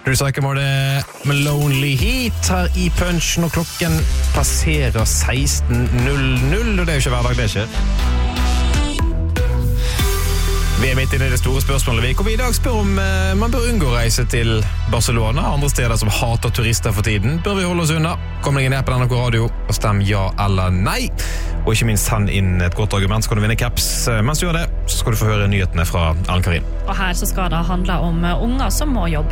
Chris Eikemo det med Lonely Heat her I Punch når klokken passerer 16:00, og det jo ikke hver dag det skjer. Vi midt inne I det store spørsmålet, og vi I dag spør om man bør unngå å reise til Barcelona, andre steder som hater turister for tiden. Bør vi holde oss unna? Kom deg inn på NRK Radio og stem ja eller nei. Og ikke minst send inn et godt argument, så kan du vinne caps. Mens du gjør det, så skal du få høre nyhetene fra Ellen Karin. Og her så skal det handle om unger som må jobbe.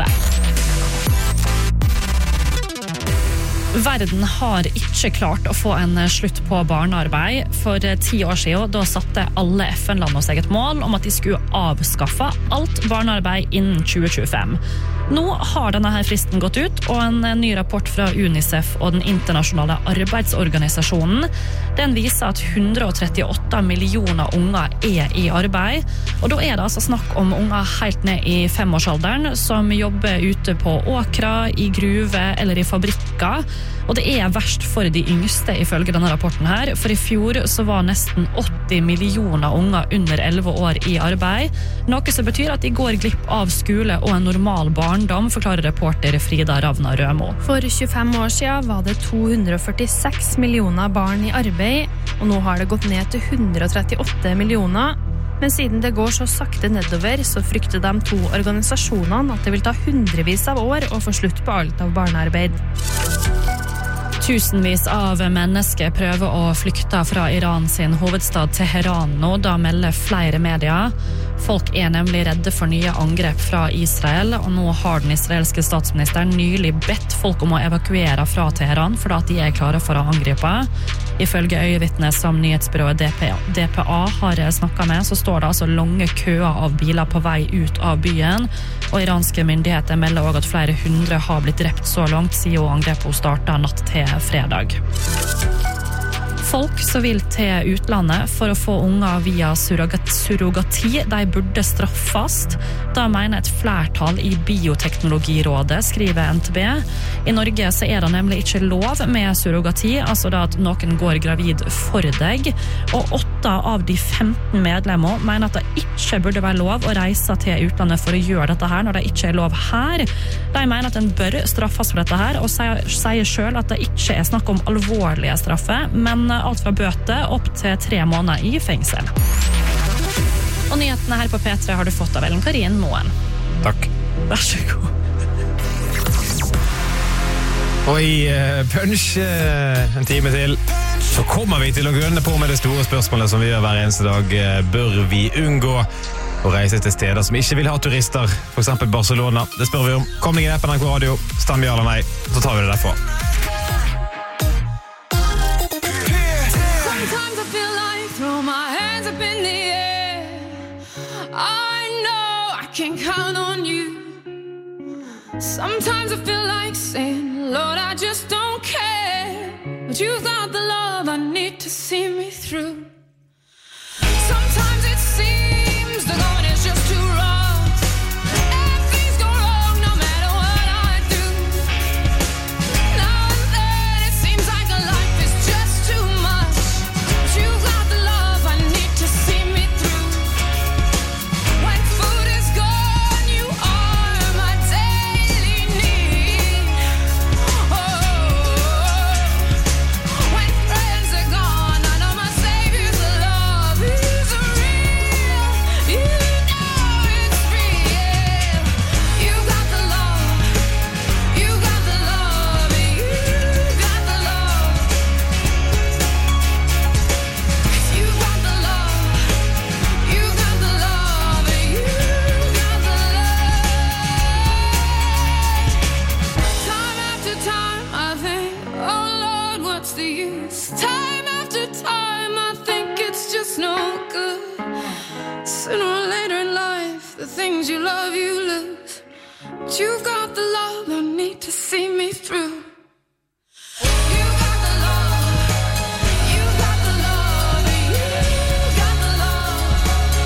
Verden har ikke klart å få en slutt på barnearbeid. For 10 år siden, da satte alle FN-land seg et mål om at de skulle avskaffe alt barnearbeid innen 2025. Nå har denne her fristen gått ut, og en ny rapport fra UNICEF og den internasjonale arbeidsorganisasjonen, den viser at 138 millioner unger I arbeid, og da det altså snakk om unger helt ned I 5-årsalderen som jobber ute på åkra, I gruve eller I fabrikker, og det verst for de yngste ifølge denne rapporten her, for I fjor så var nesten 80 millioner unger under 11 år I arbeid, noe som betyr at de går glipp av skole og en normal barndom, forklarer reporter Frida Ravna Rømo. For 25 år siden var det 246 millioner barn I arbeid, og nå har det gått ned til 138 millioner. Men siden det går så sakte nedover, så frykter de 2 organisasjonene at det vil ta hundrevis av år å få slutt på alt av barnearbeid. Tusenvis av mennesker prøver å flykte fra Iran sin hovedstad Teheran nå, da melder flere medier. Folk nemlig redde for nye angrep fra Israel, og nå har den israelske statsministeren nylig bedt folk om å evakuere fra Teheran, for at de klare for å angripe. Ifølge øyevittne som nyhetsbyrået DPA har snakket med, så står det altså lange køer av biler på vei ut av byen, og iranske myndigheter melder også at flere hundre har blitt drept så langt siden angrepet startet natt til fredag. Folk som vil til utlandet for å få unger via surrogati, de burde straffast. Da mener et flertall I Bioteknologirådet, skriver NTB. I Norge så det nemlig ikke lov med surrogati, altså da at noen går gravid for deg, og 8 av de 15 medlemmer mener at det ikke burde være lov å reise til utlandet for å gjøre dette her, når det ikke lov her. De mener at den bør straffes for dette her, og sier selv at det ikke snakk om alvorlige straffer, men alt fra bøte opp til 3 måneder I fengsel. Og nyhetene her på P3 har du fått av Ellen Karin Moen. Takk. Vær så god. Og I Punch en time til, så kommer vi til å grønne på med det store spørsmålet som vi gjør hver eneste dag. Bør vi unngå å reise til steder som ikke vil ha turister, for eksempel Barcelona? Det spør vi om. Kom deg inn på NRK Radio, stem ja eller nei, så tar vi det derfra. Can't count on you. Sometimes I feel like saying, Lord, I just don't care. But you've got the love I need to see me through. Sometimes it seems the going is just too rough. And things go wrong no matter what I do. Now and then it seems like a life is just too much. But you've got the love I need to see me through. When food is gone, you are my daily need. Oh, when friends are gone, I know my Savior's love is real. You know it's real. You got the love. You got the love. You got the love. 'Cause you got the love. You got the love. You got the love. Time after time I think, oh Lord, what's the use? Time after time I think it's just no good. Sooner or later in life, the things you love you lose. But you've got the love I need to see me through. You got the love. You got the love. You got the love.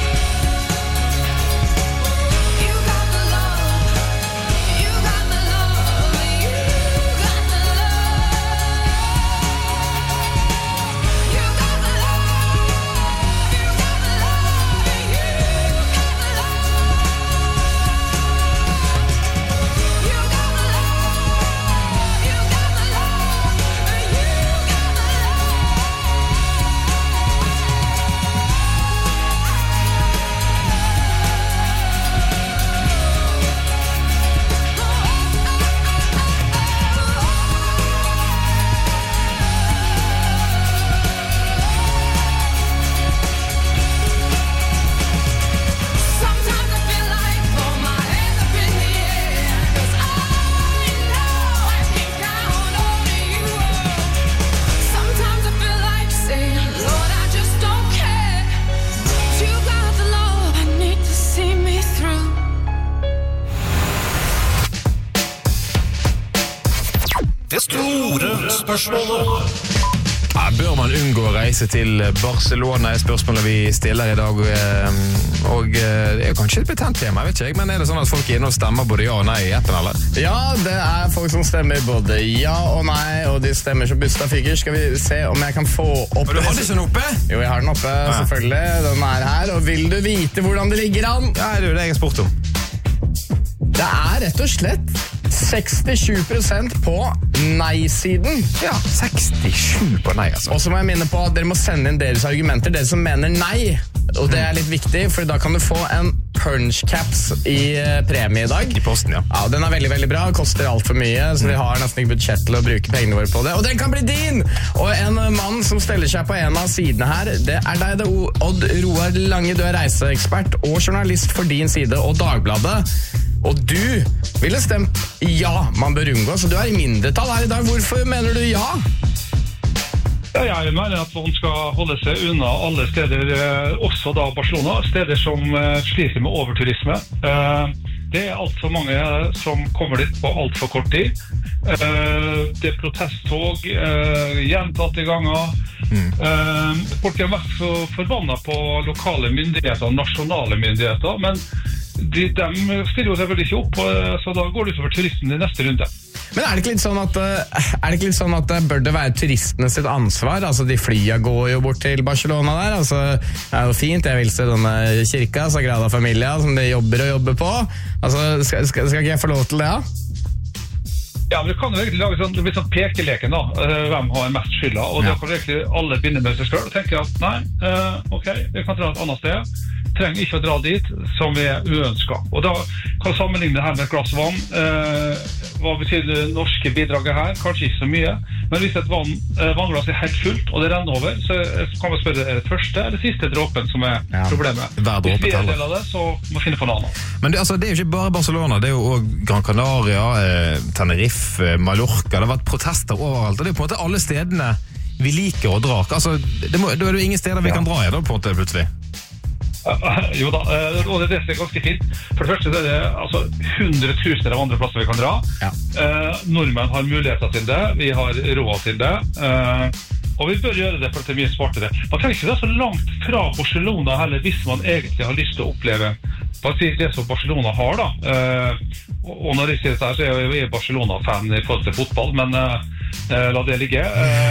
You got the love. You got the love. You got the love. You got the love. You got the love. You got the love. You got store spørsmålet. Bør man unngå å reise til Barcelona, er spørsmålet vi stiller i dag. Og det er kanskje et betent tema, vet ikke jeg, men er det sånn at folk er inne og stemmer både ja og nei i appen, eller? Ja, det er folk som stemmer både ja og nei, og de stemmer som busta figur. Skal vi se om jeg kan få opp... Og du hadde ikke den oppe? Jo, jeg har den oppe, selvfølgelig. Den er her, og vil du vite hvordan det ligger an? Ja, det er jo det jeg har spurt om. Det er rett og slett 67% på nei-siden. Ja, 67 på nei, altså. Og så må jeg minne på at dere må sende inn deres argumenter, dere som mener nei. Og det er litt viktig, for da kan du få en punch caps i premie i dag. I posten, ja. Ja, den er veldig, veldig bra. Koster alt for mye, så vi har nesten ikke budsjett til å bruke pengene våre på det. Og den kan bli din! Og en mann som steller seg på en av sidene her, det er deg, det er Odd Roar Lange. Du er reiseekspert og journalist for Din Side og Dagbladet. Og du ville stemt ja, man bør unngå, så du er i mindretall her i dag. Hvorfor mener du ja? Ja, jeg mener at man skal holde seg unna alle steder, også da Barcelona, steder som sliter med overturisme. Det er alt for mange som kommer dit på alt for kort tid. Det er protesttog, gjentatte ganger. Folk er vært så forbannet på lokale myndigheter og nasjonale myndigheter, men de stiller jo selvfølgelig ikke opp, så da går det utover turisten i neste runde. Men er det ikke litt sånn at bør det være turistene sitt ansvar? Altså, de flya går jo bort til Barcelona der. Altså, det er jo fint, jeg vil se denne kirka, Sagrada Familia, som de jobber på. Altså, skal ikke jeg få lov til det, ja? Ja, men du kan jo egentlig lage litt sånn pekeleken da, hvem har mest skylda, og da kan egentlig alle begynne med seg selv og tenke at nei, ok, vi kan dra et annet sted. Trenger ikke å dra dit som vi er uønsket. Og da kan vi sammenligne det her med et glass vann. Hva betyr det norske bidraget her? Kanskje ikke så mye. Men hvis et vannglass er helt fullt, og det renner over, så kan man spørre, er det første eller siste dråpen som er problemet? Hvis vi er en del av det, så må vi finne på noe annet. Men det er jo ikke bare Barcelona, det er jo også Gran Canaria, Tenerife, Mallorca. Det har vært protester overalt, og det er på en måte alle stedene vi liker å dra. Altså, da er det jo ingen steder vi kan dra i da, på en måte, plutselig. Jo da, og det er ganske fint. For det første er det altså 100 000 av andre plasser vi kan dra. Nordmenn har muligheter til det, vi har råd til det, og vi bør gjøre det for at det er mye smartere. Man trenger ikke det så langt fra Barcelona heller, hvis man egentlig har lyst til å oppleve det som Barcelona har da. Og når jeg sier dette her, så er jeg Barcelona-fan i forhold til fotball, men la det ligge.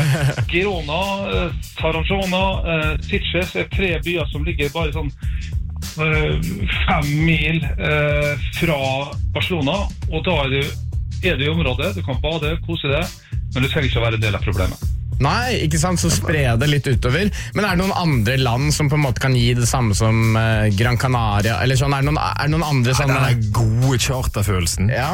Girona, Tarazona, Sitges er 3 byer som ligger bare sånn 5 mil fra Barcelona, og da er det i området, du kan bade, kose det, men du trenger ikke å være en del av problemet. Nei, ikke sant, så sprer det litt utover. Men er det noen andre land som på en måte kan gi det samme som Gran Canaria, eller sånn, er det noen andre sånne... Den gode charterfølelsen. Ja.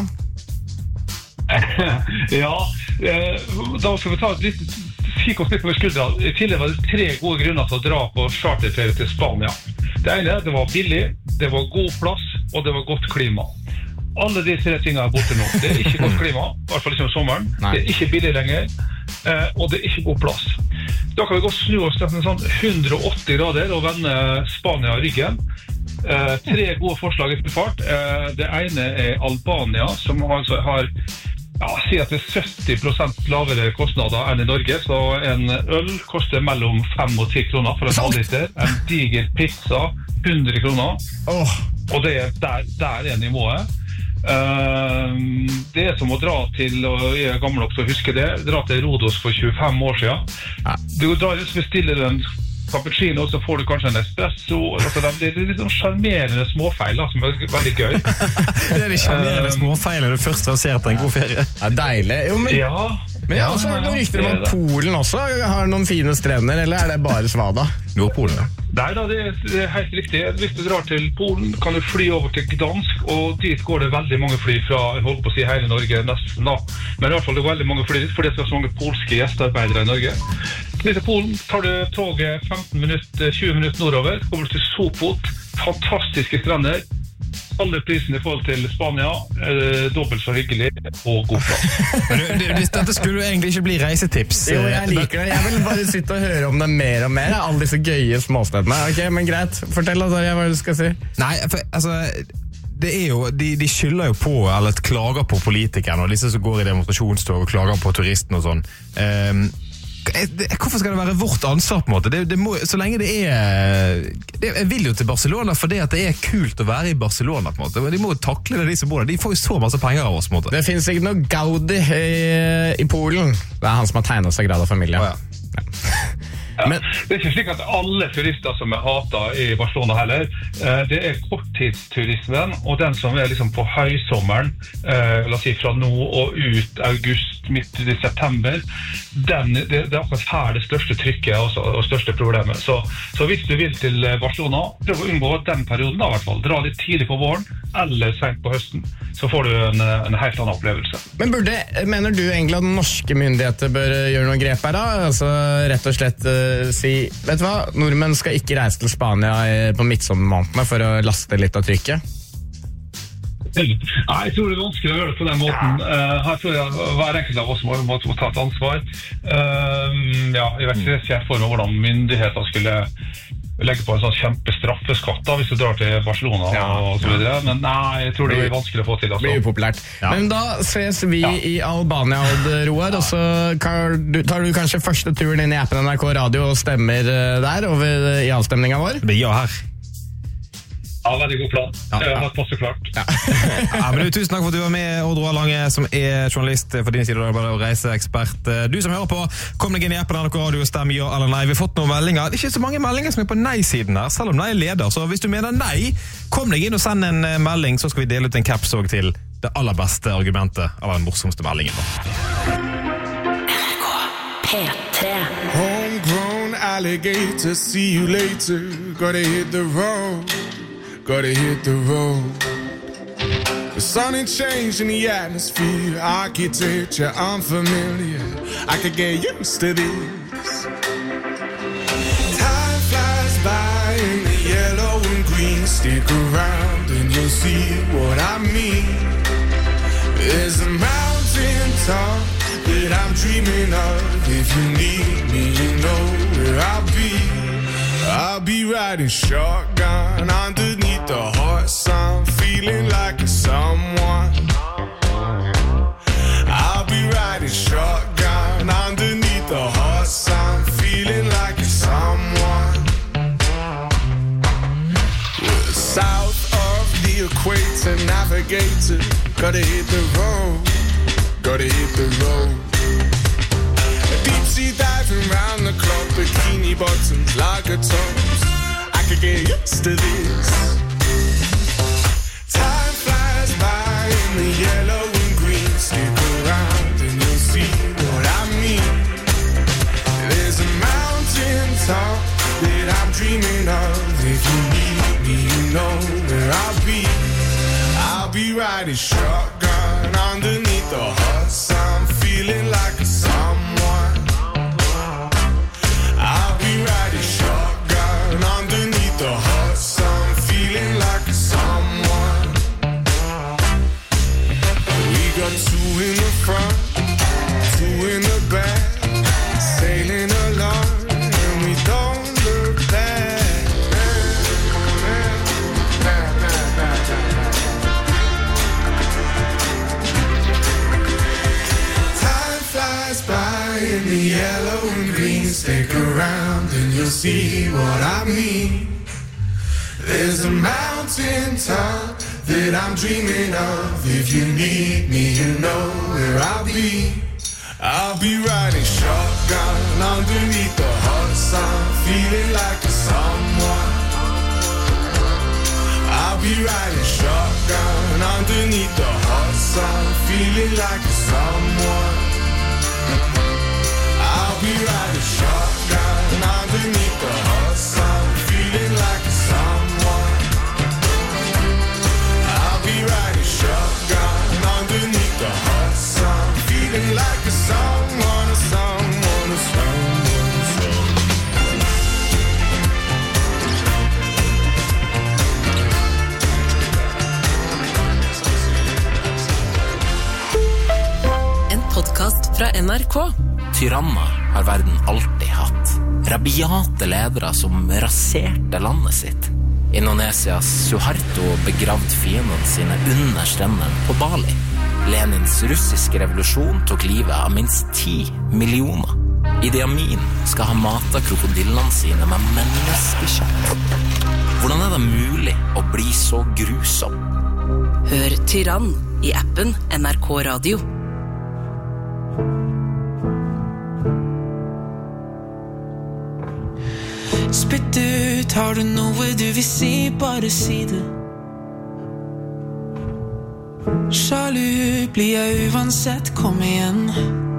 Ja, da skal vi ta et litt kikk oss litt over skuldra. I tillegg var det 3 gode grunner til å dra på charterferie til Spania. Det ene, det var billig, det var god plass, og det var godt klima. Alle de 3 tingene er borte nå. Det er ikke godt klima, i hvert fall ikke om sommeren. Nei. Det er ikke billig lenger, og det er ikke god plass. Da kan vi gå snu oss til sånn 180 grader og vende Spania ryggen. 3 gode forslag i fart. Det ene er Albania, som altså har si at det er 70% lavere kostnader enn i Norge, så en øl koster mellom 5 og 10 kroner for en halvliter. En diger pizza, 100 kroner. Og det er der er nivået. Det er som å dra til, og jeg er gammel nok til å huske det, dra til Rodos for 25 år siden. Du drar og bestiller en cappuccino, så får du kanskje en espresso. Det er litt sånn charmerende småfeil da, som er veldig gøy. Det er de charmerende småfeilene du først har sett en god ferie. Det er deilig. Jo, men jeg har også hørt noen rykter om at Polen også har noen fine strender, eller er det bare Svada? Nordpolen, ja. Nei da, det er helt riktig. Hvis du drar til Polen, kan du fly over til Gdansk, og dit går det veldig mange fly fra, jeg holdt på å si hele Norge nesten da. Men i hvert fall det er veldig mange fly dit, fordi det er så mange polske gjestearbeidere i Norge. Til Polen tar du toget 20 minutter nordover, kommer du til Sopot, fantastiske strender. Alle prisene i forhold til Spania er dobbelt så hyggelig og god plass. Men dette skulle jo egentlig ikke bli reisetips. Jo, jeg liker det. Jeg vil bare sitte og høre om det mer og mer. Alle disse gøye småstedene. Ok, men greit. Fortell oss hva du skal si. Nei, for, altså... det jo, de skylder jo på, eller klager på politikerne, og disse som går i demonstrasjonstog og klager på turisten og sånn. Hvorfor skal det være vårt ansvar på en måte? Det må, så lenge det jeg vil jo til Barcelona fordi at det kult å være i Barcelona på en måte. De må jo takle det, de som bor der. De får jo så masse penger av oss på en måte. Det finnes ikke noe Gaudi i Polen. Det han som har tegnet Sagrada Familia. Ja. Men det ikke slik at alle turister som hatet i Barcelona heller. Det korttidsturismen, og den som liksom på høysommeren, la oss si fra nå og ut august, midt i september, det akkurat her det største trykket og største problemet. Så hvis du vil til Barcelona, prøv å unngå den perioden da, i hvert fall. Dra litt tidlig på våren, eller sent på høsten, så får du en helt annen opplevelse. Men mener du egentlig at norske myndigheter bør gjøre noen grep her da? Altså rett og slett si, vet du hva, nordmenn skal ikke reise til Spania på midtsommermånedene for å laste litt av trykket? Nei, jeg tror det vanskelig å gjøre det på den måten. Her tror jeg hver enkelt av oss må ta et ansvar. Jeg vet ikke for meg hvordan myndigheter skulle legge på en sånn kjempestraffeskatt da, hvis du drar til Barcelona og så videre. Men nei, jeg tror det blir vanskelig å få til. Altså. Det blir upopulært. Ja. Men da ses vi i Albania, Odd Roar, og så tar du kanskje første turen inn i appen NRK Radio og stemmer der i avstemningen vår? Det blir her. Ja, veldig god plan. Jeg har passet klart. Men tusen takk for at du var med, Odd Roar Lange, som journalist for din side og reiseekspert. Du som hører på, kom deg inn i appen NRK Radio og stem ja eller nei. Vi har fått noen meldinger. Det ikke så mange meldinger som på nei-siden her, selv om nei leder. Så hvis du mener nei, kom deg inn og send en melding, så skal vi dele ut en caps til det aller beste argumentet, eller den morsomste meldingen. NRK P3. Homegrown alligator, see you later. Gotta hit the road. Gotta hit the road. The sun ain't changed in the atmosphere. Architecture unfamiliar. I could get used to this. Time flies by in the yellow and green. Stick around and you'll see what I mean. There's a mountain top that I'm dreaming of. If you need me, you know where I'll be. I'll be riding shotgun underneath the hot sun, feeling like a someone. I'll be riding shotgun underneath the hot sun, feeling like a someone. We're south of the equator, navigator, gotta hit the road, gotta hit the road. Deep sea diving round the clock, bikini bottoms, lager tops. I could get used to this. Time flies by in the yellow and green. Stick around and you'll see what I mean. There's a mountain top that I'm dreaming of. If you need me, you know where I'll be. I'll be riding shotgun underneath the hot sun, feeling like a someone. I'll be riding shotgun underneath the hot sun, feeling like a someone. We got two in the front, two in the back, sailing along, and we don't look back. Time flies by in the yellow and green. Stick around and you'll see what I mean. There's a mountain top that I'm dreaming of. If you need me, you know where I'll be. I'll be riding shotgun underneath the hot sun, feeling like a someone. I'll be riding shotgun underneath the hot sun, feeling like a someone. I'll be riding shotgun underneath the hot sun, feeling like a someone. I'll be riding shotgun underneath the hot sun, feeling like a someone, a someone, a someone, a someone. En podcast fra NRK. Tyranner har verden alltid hatt. Rabiate ledere som raserte landet sitt. Indonesias Suharto begravd fiendene sine under strendene på Bali. Lenins russiske revolusjon tok livet av minst 10 millioner. Idi Amin skal ha matet krokodillene sine med menneskekjøtt. Hvordan det mulig å bli så grusom? Hør Tyrann I appen NRK Radio. Spytt ut, har du noe du vil si, bare si det. Sjalu blir jeg uansett, kom igjen.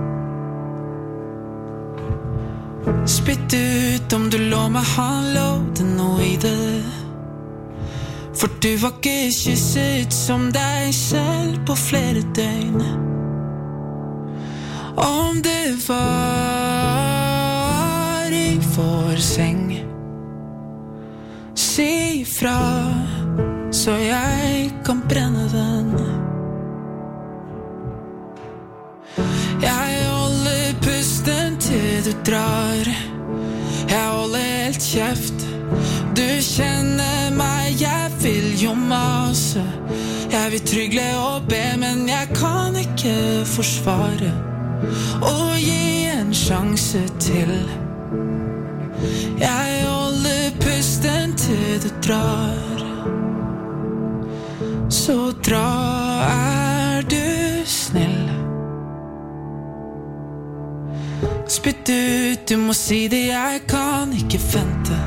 Spytt ut om du lå meg, han lovde noe I det. For du var ikke kysset som deg selv på flere døgn. Om det var I vår seng, si ifra, så jeg kan brenne den. Jeg holder pusten til du drar. Jeg holder helt kjeft. Du kjenner meg, jeg vil jo mase. Jeg vil trygle og be, men jeg kan ikke forsvare. Og gi en sjanse til. Jeg holder pusten til du drar. Så dra, du snill. Spytt ut, du må si det, jeg kan ikke vente.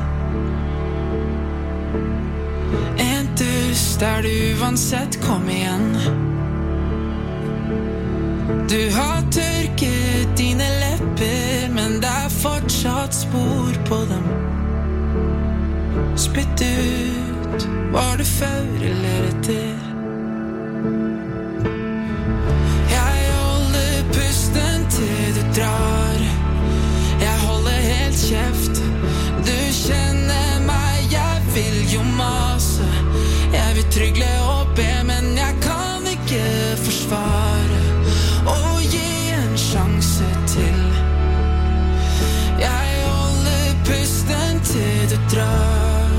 En dust du uansett, kom igjen. Du har tørket dine lepper, men det fortsatt spor på dem. Spytt ut, var det før eller etter? Jeg holder pusten til du drar. Jeg holder helt kjeft. Du kjenner meg, jeg vil jo mase. Jeg vil trygle og be, men jeg kan ikke forsvare. Og gi en sjanse til. Jeg holder pusten til du drar.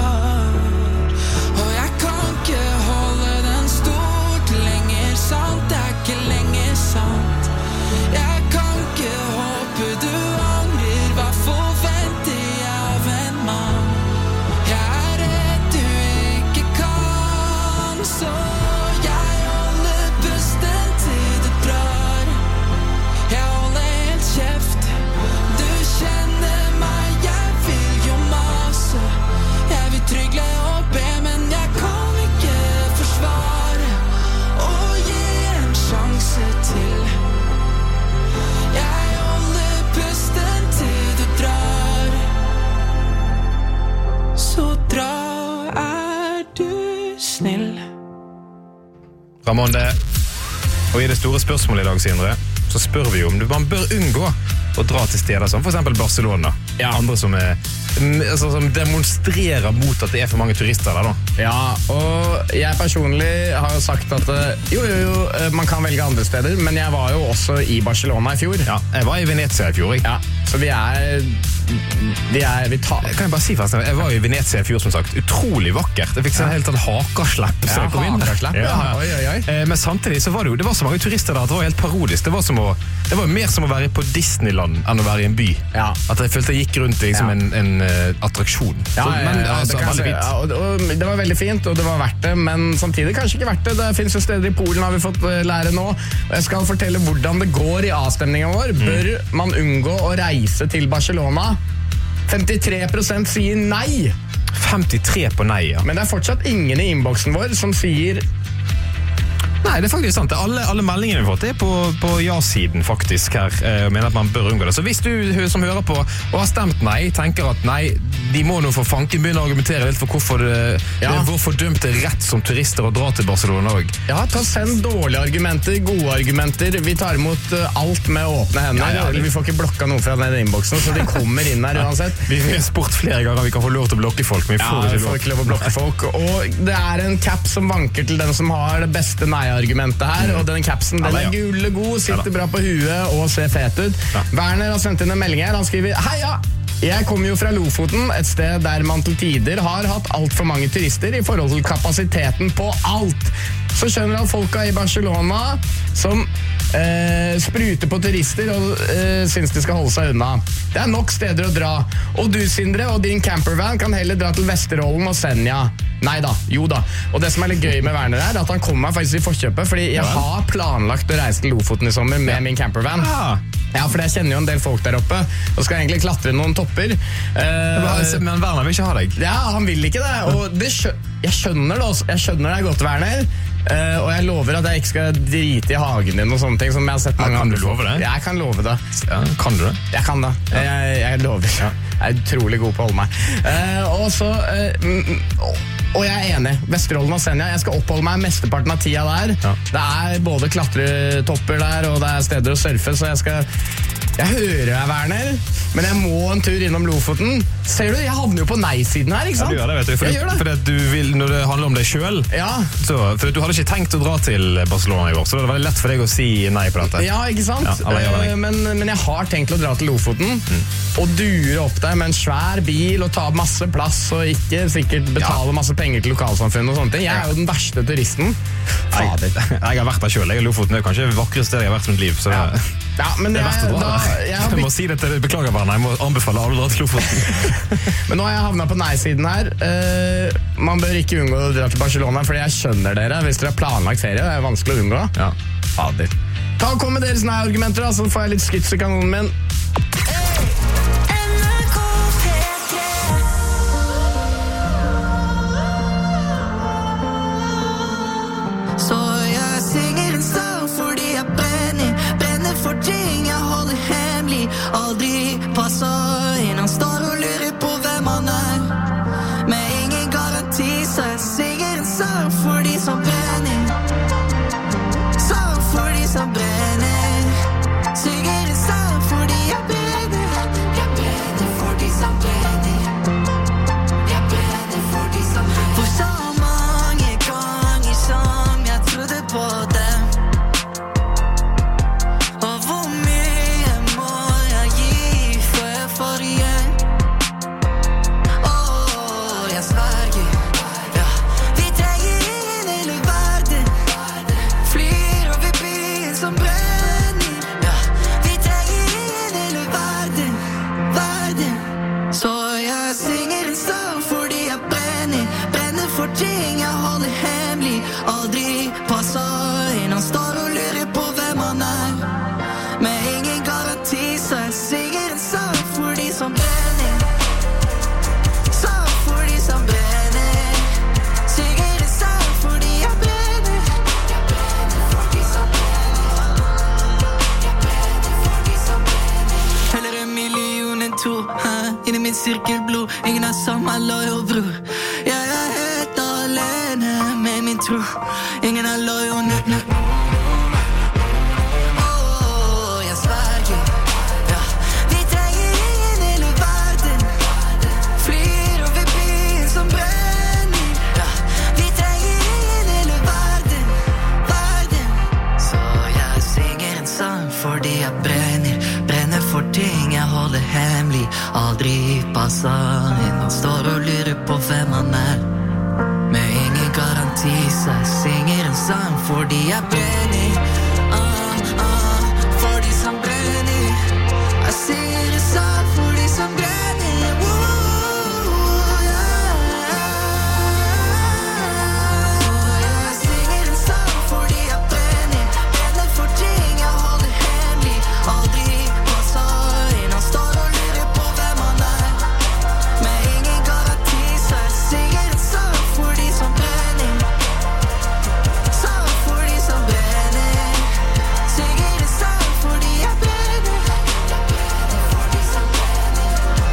Og jeg kan ikke holde den stort lenger, sant? Det ikke lenger sant. Jeg kan ikke håpe du angrer. Hva forventer jeg av en mann? Jeg redd du ikke kan, så jeg holder pusten til du drar. Jeg holder helt kjeft. Du kjenner meg, jeg vil jo mase. Jeg vil trygle og be, men jeg kan ikke forsvare. Og gi en sjanse til. Jeg holder pusten til du drar. Så dra, du snill. Ramonde, og I det store spørsmålet I dag, Sindre, så spør vi om man bør unngå å dra til steder som for eksempel Barcelona. Andre som som demonstrerer mot at det for mange turister der da. Ja, og jeg personlig har jo sagt at jo, man kan velge andre steder, men jeg var jo også I Barcelona I fjor. Ja, jeg var I Venezia I fjor, Ja, så vi tar... Kan jeg bare si forresten, jeg var I Venezia I fjor som sagt, utrolig vakkert. Jeg fikk sånn helt sånn hakaslepp så jeg kom inn. Men samtidig så var det var så mange turister der at det var helt parodisk. Det var mer som å være på Disneyland enn å være I en by. At jeg følte jeg gikk rundt som en attraksjon. Det var veldig fint, og det var verdt det, men samtidig kanskje ikke verdt det. Det finnes jo steder I Polen, har vi fått lære nå. Og jeg skal fortelle hvordan det går I avstemningen vår. Bør man unngå å reise til Barcelona? 53% sier nei. 53 på nei, ja. Men det fortsatt ingen I innboksen vår som sier Nei, det faktisk sant. Alle meldingene vi har fått på ja-siden faktisk her, mener at man bør unngå det. Så hvis du som hører på og har stemt nei, tenker at nei, de må nå for fanken begynne å argumentere litt for hvorfor det er vår fordømte rett som turister å dra til Barcelona også. Ja, send dårlige argumenter, gode argumenter. Vi tar imot alt med åpne hender. Vi får ikke blokka noe fra den innboksen, så de kommer inn her uansett. Vi har spurt flere ganger, vi kan få lov til å blokke folk, men vi får ikke lov å blokke folk. Og det en cap som vanker til den som har det beste nei-argumentet her, og den capsen, den gulle god, sitter bra på huet og ser fet ut. Werner har sendt inn en melding her, han skriver: Heia! Jeg kommer jo fra Lofoten, et sted der man til tider har hatt alt for mange turister i forhold til kapasiteten på alt. Så skjønner at folka i Barcelona som spruter på turister og synes de skal holde seg unna. Det nok steder å dra. Og du, Sindre, og din campervan kan heller dra til Vesterålen og Senja. Neida, jo da. Og det som litt gøy med Werner at han kommer meg faktisk i forkjøpet, fordi jeg har planlagt å reise til Lofoten i sommer med min campervan. Ja, for jeg kjenner jo en del folk der oppe, og skal egentlig klatre noen topper. Men Werner vil ikke ha deg. Ja, han vil ikke det, og jeg skjønner det også. Jeg skjønner det godt, Werner. Og jeg lover at jeg ikke skal drite i hagen din og sånne ting som jeg har sett mange andre. Kan du love det? Jeg kan love det. Ja, kan du det? Jeg kan det. Jeg lover. Jeg er utrolig god på å holde meg. Og jeg er enig. Vesterålen og Senja, jeg skal oppholde meg mesteparten av tida der. Det er både klatretopper der, og det er steder å surfe, så jeg hører deg, Werner, men jeg må en tur innom Lofoten. Ser du, jeg havner jo på nei-siden her, ikke sant? Ja, du gjør det, vet du. Fordi du vil, når det handler om deg selv, for du hadde ikke tenkt å dra til Barcelona i år, så det var veldig lett for deg å si nei på dette. Ja, ikke sant? Men jeg har tenkt å dra til Lofoten, og dure opp der med en svær bil, og ta masse plass, og ikke sikkert betale masse penger til lokalsamfunnet og sånne ting. Jeg er jo den verste turisten. Jeg har vært der selv. Lofoten er kanskje det vakreste stedet jeg har vært i mitt liv, så men det er verst å dra. Jeg må si dette, beklager Werner, jeg må anbefale alle å dra til Lofoten. Men nå har jeg havnet på nei-siden her. Man bør ikke unngå å dra til Barcelona, fordi jeg skjønner dere. Hvis dere har planlagt ferie, det er vanskelig å unngå. Ja, fader. Ta og kom med deres nei-argumenter, så får jeg litt skyts i kanonen min. Så jeg synger en sang fordi jeg brenner for ting jeg holder hemmelig. Aldri passer inn, han står og lurer på hvem han er. Med ingen garanti, så jeg synger en sang for de som brenner. Sang for de som brenner. Synger en sang fordi jeg brenner. Jeg brenner for de som brenner. Jeg brenner for de som brenner. For så mange ganger som jeg trodde på dem. Og hvor mye må jeg gi før jeg får igjen? Jeg sverger, ja. Vi trenger ingen hele verden. Flyr over byen som brenner, ja. Vi trenger ingen hele verden. Så jeg synger en sang fordi jeg brenner for ting jeg holder hemmelig. Aldri passer inn, han står og lurer på hvem han er. Med ingen garanti, så jeg synger en sang for de som brenner. Sang for de som brenner. Synger en sang fordi jeg brenner. Jeg brenner for de som brenner. Jeg brenner for de som brenner. Heller 1 million enn 2 inni min sirkelblod. Ingen er samme loyal bror. Jeg er helt alene med min tro. Ingen er loyal nå. Jeg sverger, ja. Vi trenger ingen hele verden. Flyr over byen som brenner, ja. Vi trenger ingen hele verden. Så jeg synger en sang fordi jeg brenner for ting jeg holder hemmelig. Aldri passer inn, han står og lurer på hvem han er. Med ingen garanti, så jeg synger en sang fordi jeg brenner. For de som brenner. Jeg synger en sang for de som brenner. Jeg synger en sang fordi jeg brenner for ting jeg holder hemmelig. Aldri passer inn, han står og lurer på hvem han er. Med ingen garanti, så jeg synger en sang for de som brenner. Sang for de som brenner. Synger en sang fordi jeg brenner. Jeg brenner for de som brenner.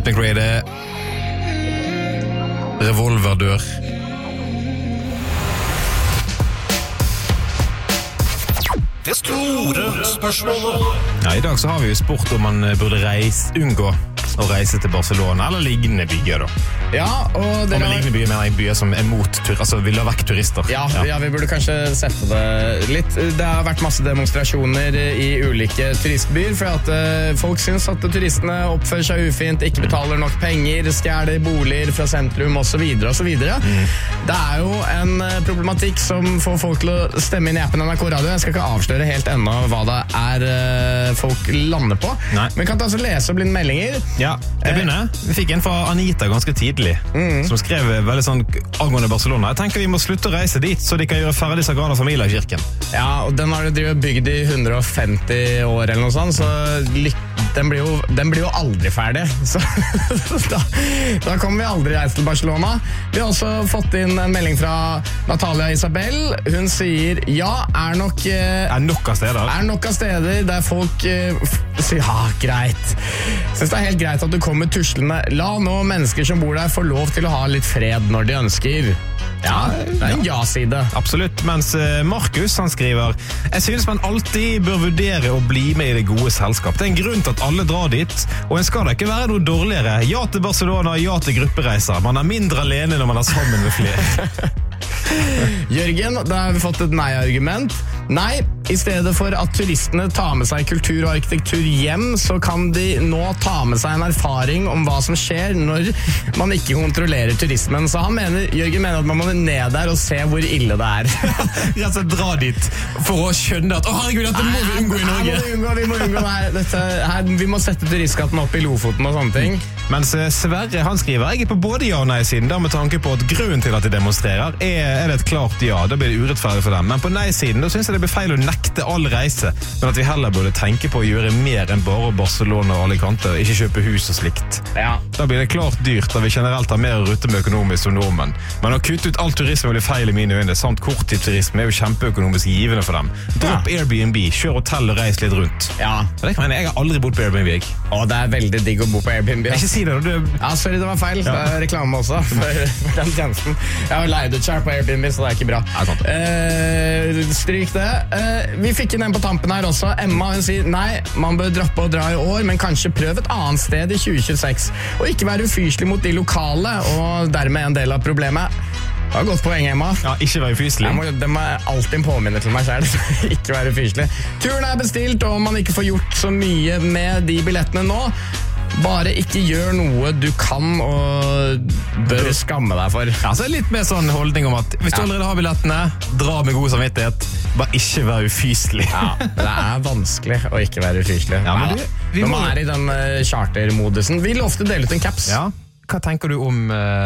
Tate McRae, revolverdør. Det store spørsmålet. Ja, I dag så har vi jo spurt om man burde unngå å reise til Barcelona, eller lignende byer da. Ja, og med lignende byer mener jeg byer som mot altså vil ha vekk turister. Ja, vi burde kanskje sette det litt. Det har vært masse demonstrasjoner I ulike turistbyer, for at folk synes at turistene oppfører seg ufint, ikke betaler nok penger, stjeler boliger fra sentrum, og så videre, og så videre. Det jo en problematikk som får folk til å stemme inn I appen NRK Radio. Jeg skal ikke avsløre helt ennå hva det folk lander på. Nei. Men kan altså lese og bli meldinger. Ja, jeg begynner. Vi fikk en fra Anita ganske tidlig, som skrev veldig sånn angående Barcelona. Jeg tenker vi må slutte å reise dit, så de kan gjøre ferdig Sagrada Familia I kirken. Ja, og den har de bygd I 150 år eller noe sånt, så den blir jo aldri ferdig. Så da kommer vi aldri reise til Barcelona. Vi har også fått inn en melding fra Natalia Isabel. Hun sier, ja, nok av steder der folk sier, ja, greit. Synes det helt greit at du kommer tuslende. La nå mennesker som bor der få lov til å ha litt fred når de ønsker. Ja, det en ja-side. Absolutt, mens Markus han skriver jeg synes man alltid bør vurdere å bli med I det gode selskap. Det en grunn til at alle drar dit, og en skal da ikke være noe dårligere. Ja til Barcelona, ja til gruppereiser. Man mindre alene når man sammen med flere. Jørgen, da har vi fått et nei-argument. Nei, I stedet for at turistene tar med seg kultur og arkitektur hjem, så kan de nå ta med seg en erfaring om hva som skjer når man ikke kontrollerer turismen. Så Jørgen mener at man må ned der og se hvor ille det Rett og slett dra dit for å skjønne at herregud, dette må vi unngå I Norge. Vi må unngå vi må sette turistskatten opp I Lofoten og sånne ting. Mens Sverre, han skriver jeg på både ja- og nei-siden, da med tanke på at grunnen til at de demonstrerer det et klart ja, da blir det urettferdig for dem. Men på nei-siden, da synes jeg det blir feil å nekte all reise, men at vi heller burde tenke på å gjøre mer enn bare Barcelona og Alicante, ikke kjøpe hus og slikt. Ja. Da blir det klart dyrt, da vi generelt har mer å rutte med økonomisk som nordmenn. Men å kutte ut all turisme blir feil I mine øyne, samt korttidsturisme jo kjempeøkonomisk givende for dem. Dropp Airbnb, kjør hotell og reis litt rundt. Ja. Det kan jeg har aldri bodd på Airbnb. Det veldig digg å bo på Airbnb. Ikke si det, Ja, sorry, det var feil. Det reklame også for den tjenesten. Jeg har leid ut selv på Airbnb, så det ikke bra. Stryk det. Vi fikk inn en på tampen her også. Emma, hun sier nei, man bør droppe å dra I år, men kanskje prøve et annet sted I 2026. Og ikke være ufyselig mot de lokale, og dermed en del av problemet. Det var godt poeng, Emma. Ja, ikke være ufyselig. Det må alltid påminne til meg selv. Ikke være ufyselig. Turen bestilt, og om man ikke får gjort så mye med de billettene nå, bare ikke gjør noe du kan og bør skamme deg for. Ja, så litt mer sånn holdning om at hvis du allerede har billettene, dra med god samvittighet, bare ikke være ufyselig. Ja, det vanskelig å ikke være ufyselig. Ja, men når man I den chartermodusen. Vi lovte å dele ut en caps. Ja, hva tenker du om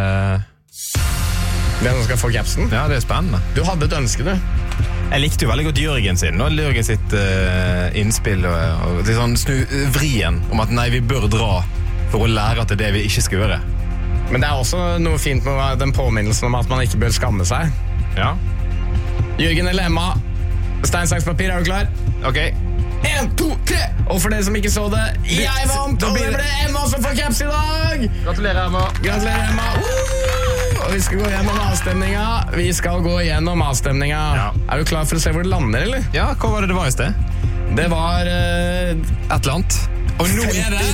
hvem som skal få capsen? Ja, det spennende. Du hadde et ønske, du. Jeg likte jo veldig godt Jørgen sin, og Jørgen sitt innspill og sånn vrien om at nei, vi bør dra for å lære at det det vi ikke skal gjøre. Men det også noe fint med den påminnelsen om at man ikke bør skamme seg. Ja. Jørgen eller Emma, stein, saks, papir, du klar? Ok. 1, 2, 3! Og for dere som ikke så det, jeg vant, og det ble Emma som får caps I dag! Gratulerer, Emma. Gratulerer, Emma. Og vi skal gå gjennom avstemninga. Ja. Er du klar for å se hvor det lander, eller? Ja, hva var det var I sted? Det var et eller annet. Og nå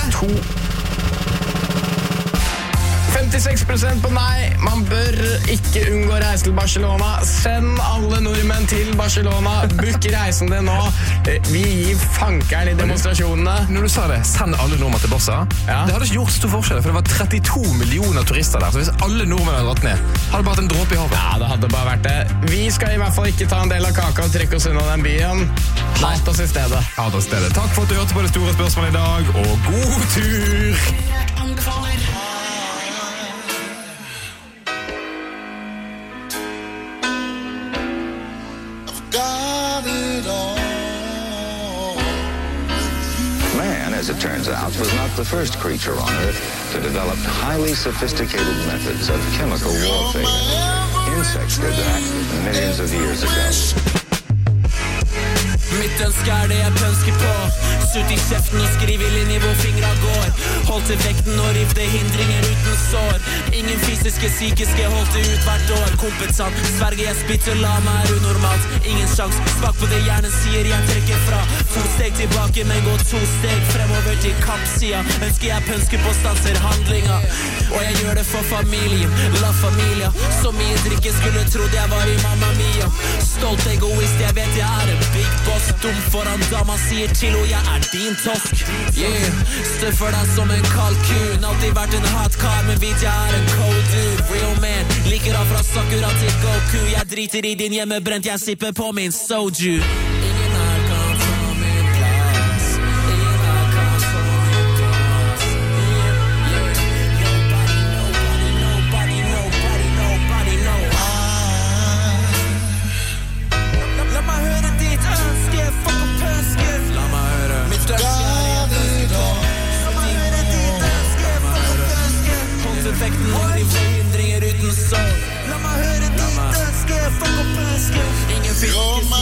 56% på nei. Man bør ikke unngå å reise til Barcelona. Send alle nordmenn til Barcelona. Book reisen din nå. Vi gir fankeren I demonstrasjonene. Når du sa det, send alle nordmenn til Barca. Ja. Det hadde ikke gjort stor forskjell, for det var 32 millioner turister der. Så hvis alle nordmenn hadde dratt ned, hadde det bare vært en dråpe I havet. Ja, det hadde bare vært det. Vi skal I hvert fall ikke ta en del av kaka og trekke oss unna den byen. Hat oss I stedet. Hat oss I stedet. Takk for at du hørte på det store spørsmålet I dag, og god tur! As it turns out, was not the first creature on Earth to develop highly sophisticated methods of chemical warfare. Insects did that millions of years ago. Mitt ønske det jeg pønsker på. Sutt I kjeften og skriv I linje hvor fingra går. Hold til vekten og rivde hindringer uten sår. Ingen fysiske, psykiske, holdt det ut hvert år. Kompensant, sverger jeg spytter, la meg unormalt. Ingen sjans, smak på det hjernen sier jeg trekker fra. 2 steg tilbake, men gå 2 steg fremover til kappsida. Ønsker jeg pønsker på stanser handlinga. Og jeg gjør det for familien, la familia. Så mye drikke skulle trodd jeg var I Mamma Mia. Stolt egoist, jeg vet jeg en big boss. Dum foran dama sier til og jeg din tosk. Yeah, støffer deg som en kalkun. Alltid vært en hatkar, men vet jeg en cold dude. Real man, liker av fra Sakura til Goku. Jeg driter I din hjemmebrent, jeg sipper på min soju. Ingen her kan ta min plass. Ingen her kan ta min plass. Nobody know. La meg høre ditt ønske, fuck opp pønske. La meg høre mitt ønske jeg pønsker på. La meg høre ditt ønske, fuck opp pønske. Hold til vekten og rive hindringer uten sår. La meg høre ditt ønske, fuck opp pønske. Ingen fysiske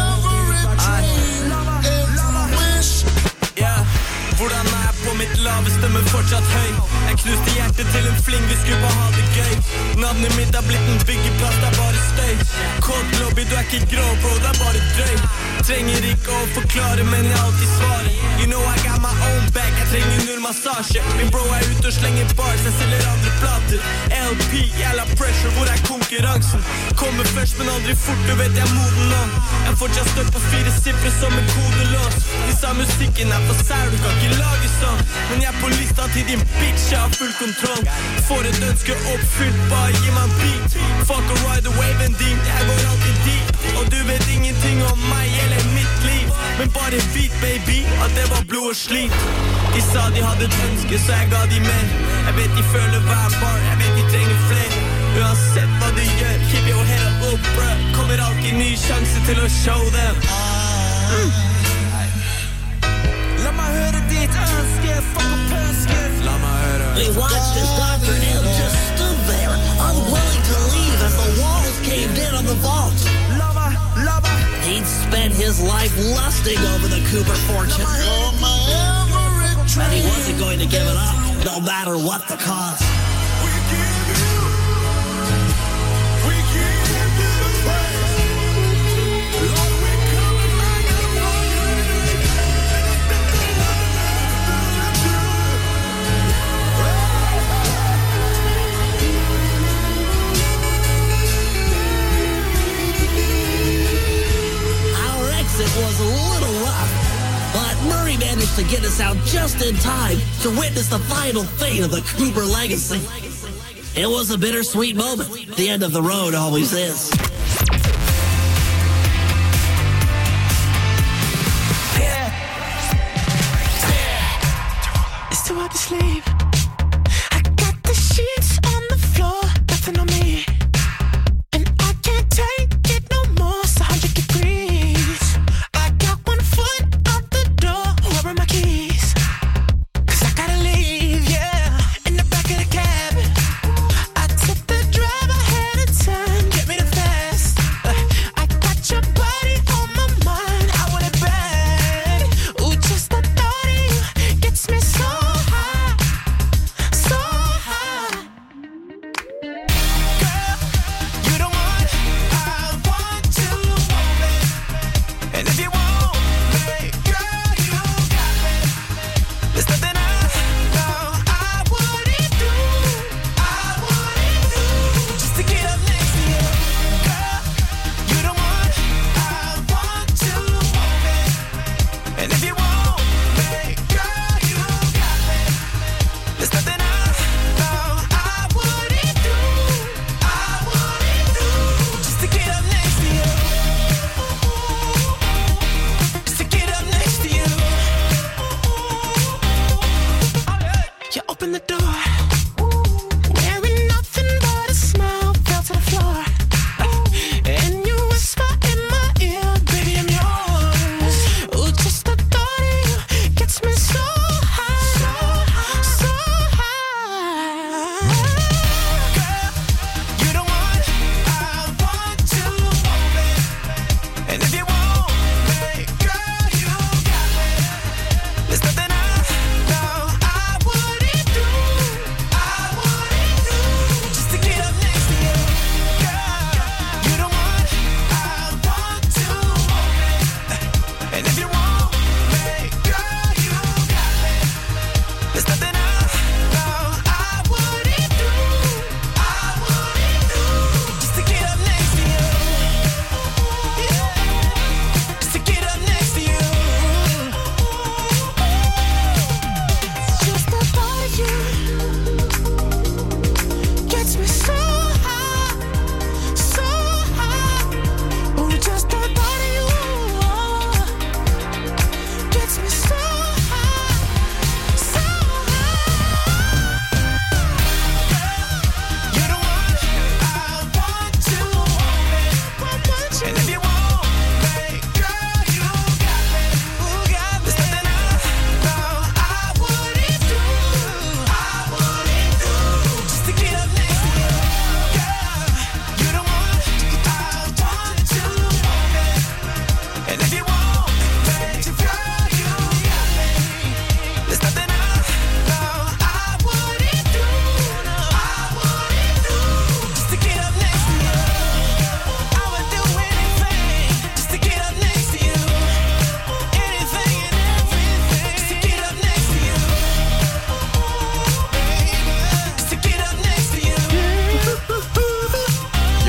Hvordan jeg på mitt laveste, men fortsatt høy. Jeg knuste hjertet til en fling, vi skulle bare ha det gøy. Navnet mitt blitt en byggeplass, det bare støy. Cold lobby, du ikke grå, bro, det bare drøy. Trenger ikke å forklare, men jeg alltid svarer. You know I got my own back, jeg trenger null massasje. Min bro ute og slenger bars, jeg selger andre plater. LP, jævla pressure, hvor konkurransen? Kommer først, men aldri fort, du vet jeg moden nå. Jeg fortsatt støtt på 4 sifre som en kodelås. De sa musikken for sær, du kan ikke lage sånn. Men jeg på lista til din bitch, jeg har full kontroll. Får et ønske oppfylt, bare gi meg en beat. Fuck a ride away, venn din, jeg går alltid dit. Og du vet ingenting om meg eller mitt liv. Men bare vit, baby, at det var blod og slit. De sa de hadde et ønske, så jeg ga de mer. Jeg vet de føler hver bar, jeg vet de trenger flere. Uansett hva du gjør, keep your head up, bruh. Kommer alltid ny sjanse til å show them. La meg høre ditt ønske, fuck opp pønske. La meg høre. We watched as Dr. M just stood there, unwilling to leave as the walls caved in on the vault. Lava. He'd spent his life lusting over the Cooper fortune. And he wasn't going to give it up, no matter what the cost. It was a little rough, but Murray managed to get us out just in time to witness the final fate of the Cooper legacy. It was a bittersweet moment. The end of the road always is. It's too hard to sleep. I got the sheets on the floor, nothing on me. And I can't take it no more, it's 100 degrees. I got 1 foot out the door, where are my keys? 'Cause I gotta leave, yeah, in the back of the cab. I took the drive ahead of time, get me the fast. I got your body on my mind, I want it bad. Ooh, just the thought of you gets me so high.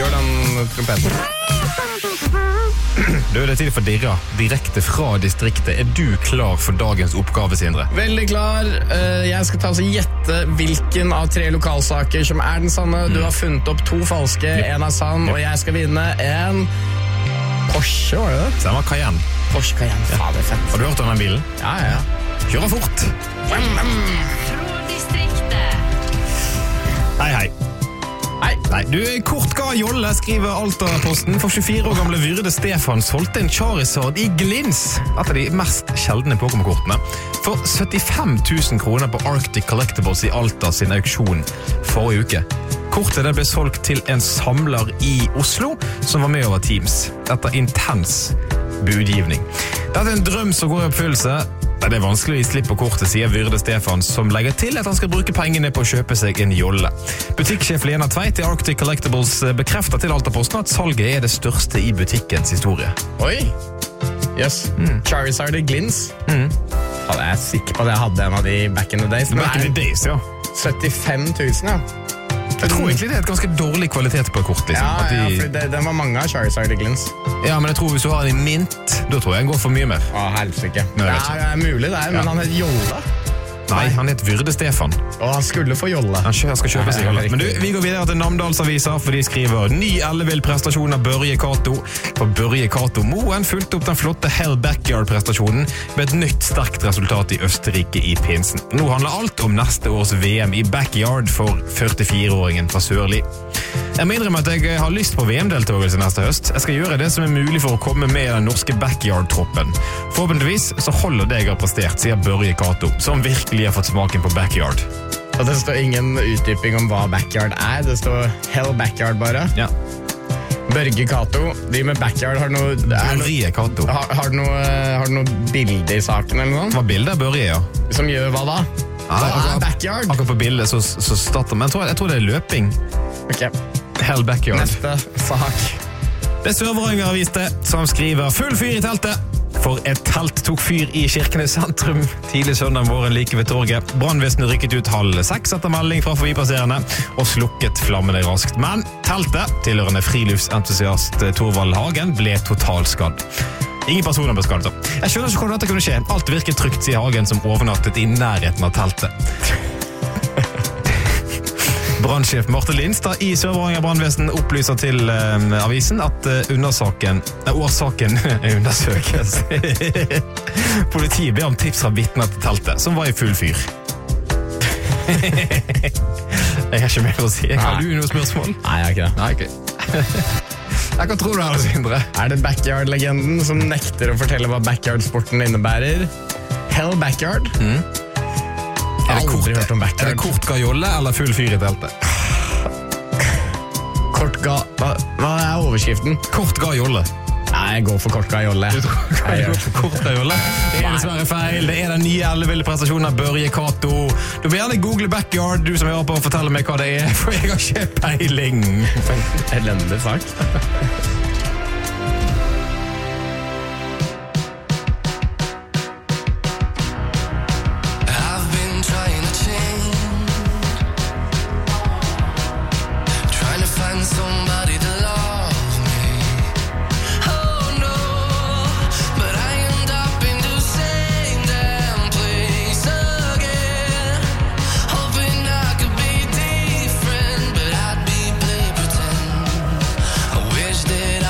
gjør den trompeten. Du, det tid for Dirra, direkte fra distriktet. Er du klar for dagens oppgave, Sindre? Veldig klar. Jeg skal ta oss gjette hvilken av 3 lokalsaker som er den sanne. Du har funnet opp 2 falske, en er sann, og jeg skal vinne en Porsche, var det det? Det var Cayenne. Porsche Cayenne, faen, det er fett. Har du hørt om den bilen? Ja. Kjører fort. Fra distriktet. Hei. Nei, du, kort ga Jolle, skriver Alta-posten. For 24 år gamle Vyrde Stefan solgte en Charizard i glins, et av de mest sjeldne Pokémon-kortene, for 75 000 kroner på Arctic Collectibles i Alta sin auksjon forrige uke. Kortet ble solgt til en samler i Oslo, som var med over Teams. Etter intens budgivning. Dette er en drøm som går i oppfyllelse. Det er vanskelig å gi slipp på kortet, sier Vyrde Stefan, som legger til at han skal bruke pengene på å kjøpe seg en jolle. Butikksjef Lena Tveit i Arctic Collectibles bekrefter til Alta-posten at salget er det største i butikkens historie. Oi! Yes. Charizard i glins. Jeg er sikker på at jeg hadde en av de back in the days. Back in the days, ja. 75 000, ja. Jeg tror egentlig det er et ganske dårlig kvalitet på kort, liksom. Ja, for det var mange av Charizard i glins. Ja, men jeg tror hvis du har en i mint, da tror jeg han går for mye mer. Helsike. Det er mulig der, men han heter Jolle. Nei, han heter Vyrde Stefan. Og han skulle få jolle. Han skal kjøpe seg jolle. Men du, vi går videre til Namdalsavisa, for de skriver ny ellevill prestasjon av Børje Kato. For Børje Kato Moen fulgte opp den flotte Hell Backyard-prestasjonen med et nytt sterkt resultat i Østerrike i pinsen. Nå handler alt om neste års VM i Backyard for 44-åringen fra Sørli. Jeg må innrømme at jeg har lyst på VM-deltagelse neste høst. Jeg skal gjøre det som er mulig for å komme med i den norske Backyard-troppen. Forhåpentligvis så holder det jeg har prestert, sier Børje Kato, som virkelig har fått smaken på Backyard. Og det står ingen utdyping om hva Backyard er. Det står Hell Backyard bare. Ja. Børge Kato, de med Backyard har noe... Børje Kato. Har du noe bilde i saken eller noe? Hva bilde er Børje, ja? Som gjør hva da? Hva er Backyard? Akkurat på bildet så starter, men jeg tror det er løping. Ok. Hell Backyard. Neste sak. Det er Sør-Varanger Avis det, som skriver full fyr i teltet. For et telt tok fyr i Kirkenes sentrum tidlig søndag morgen like ved torget. Brannvesenet rykket ut 5:30 etter melding fra forbipasserende og slukket flammene raskt. Men teltet, tilhørende friluftsentusiast Torvald Hagen, ble totalskadd. Ingen personer ble skadet. Jeg skjønner ikke hvordan dette kunne skje. Alt virket trygt, sier Hagen, som overnattet i nærheten av teltet. Brannsjef Marte Lindstad i Sør-Varanger brannvesen opplyser til avisen at årsaken undersøkes. Politiet ber om tips fra vitner til teltet, som var i full fyr. Jeg har ikke mer å si. Har du noe spørsmål? Nei, jeg har ikke det. Nei, okay. Hva tror du er det, Sindre? Er det Backyard-legenden som nekter å fortelle hva Backyard-sporten innebærer? Hell Backyard? Er det kort ga jolle eller full fyr i teltet? Hva er overskriften? Kort ga jolle. Nei, jeg går for kort ga jolle. Du går for kort ga jolle? Det er dessverre feil. Det er den nye elleville prestasjonen av Børje Kato. Du vil gjerne google Backyard, du som hører på, og fortelle meg hva det er, for jeg har ikke peiling. Elendig sak. That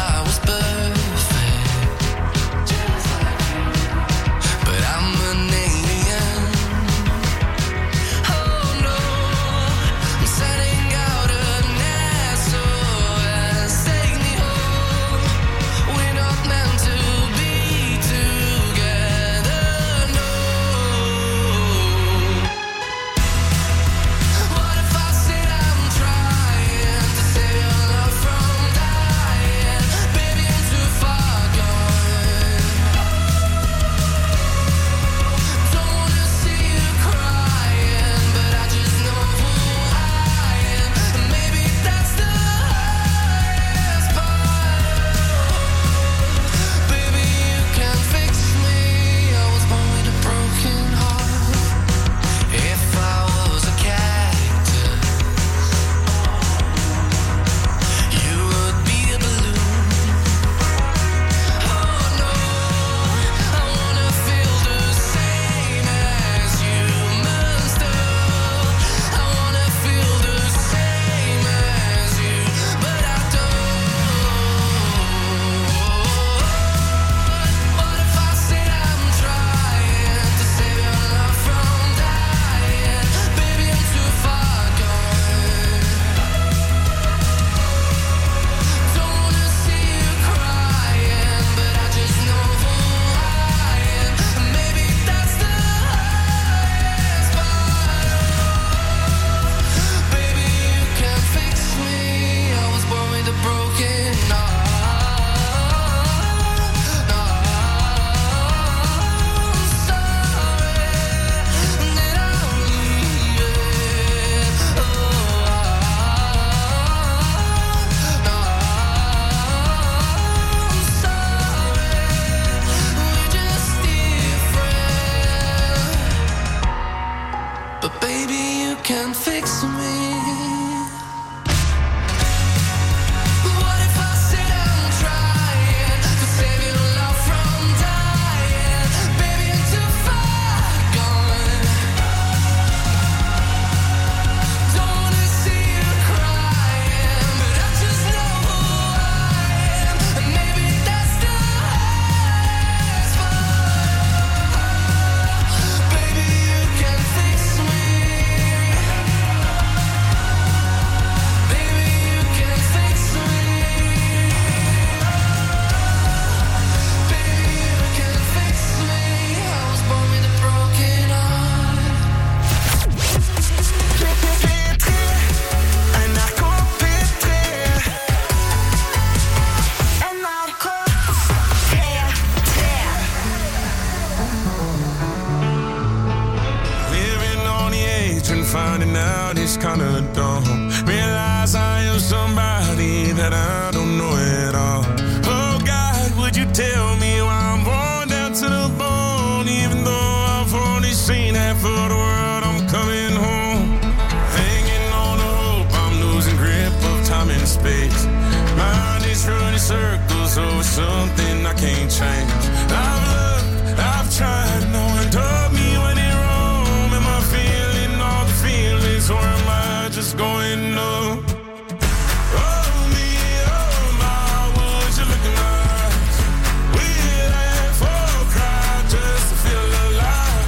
circles over something I can't change. I've looked, I've tried, no one told me when in Rome. Am I feeling all the feelings, or am I just going numb? Oh me, oh my, would you look in my eyes? We laugh or cry just to feel alive.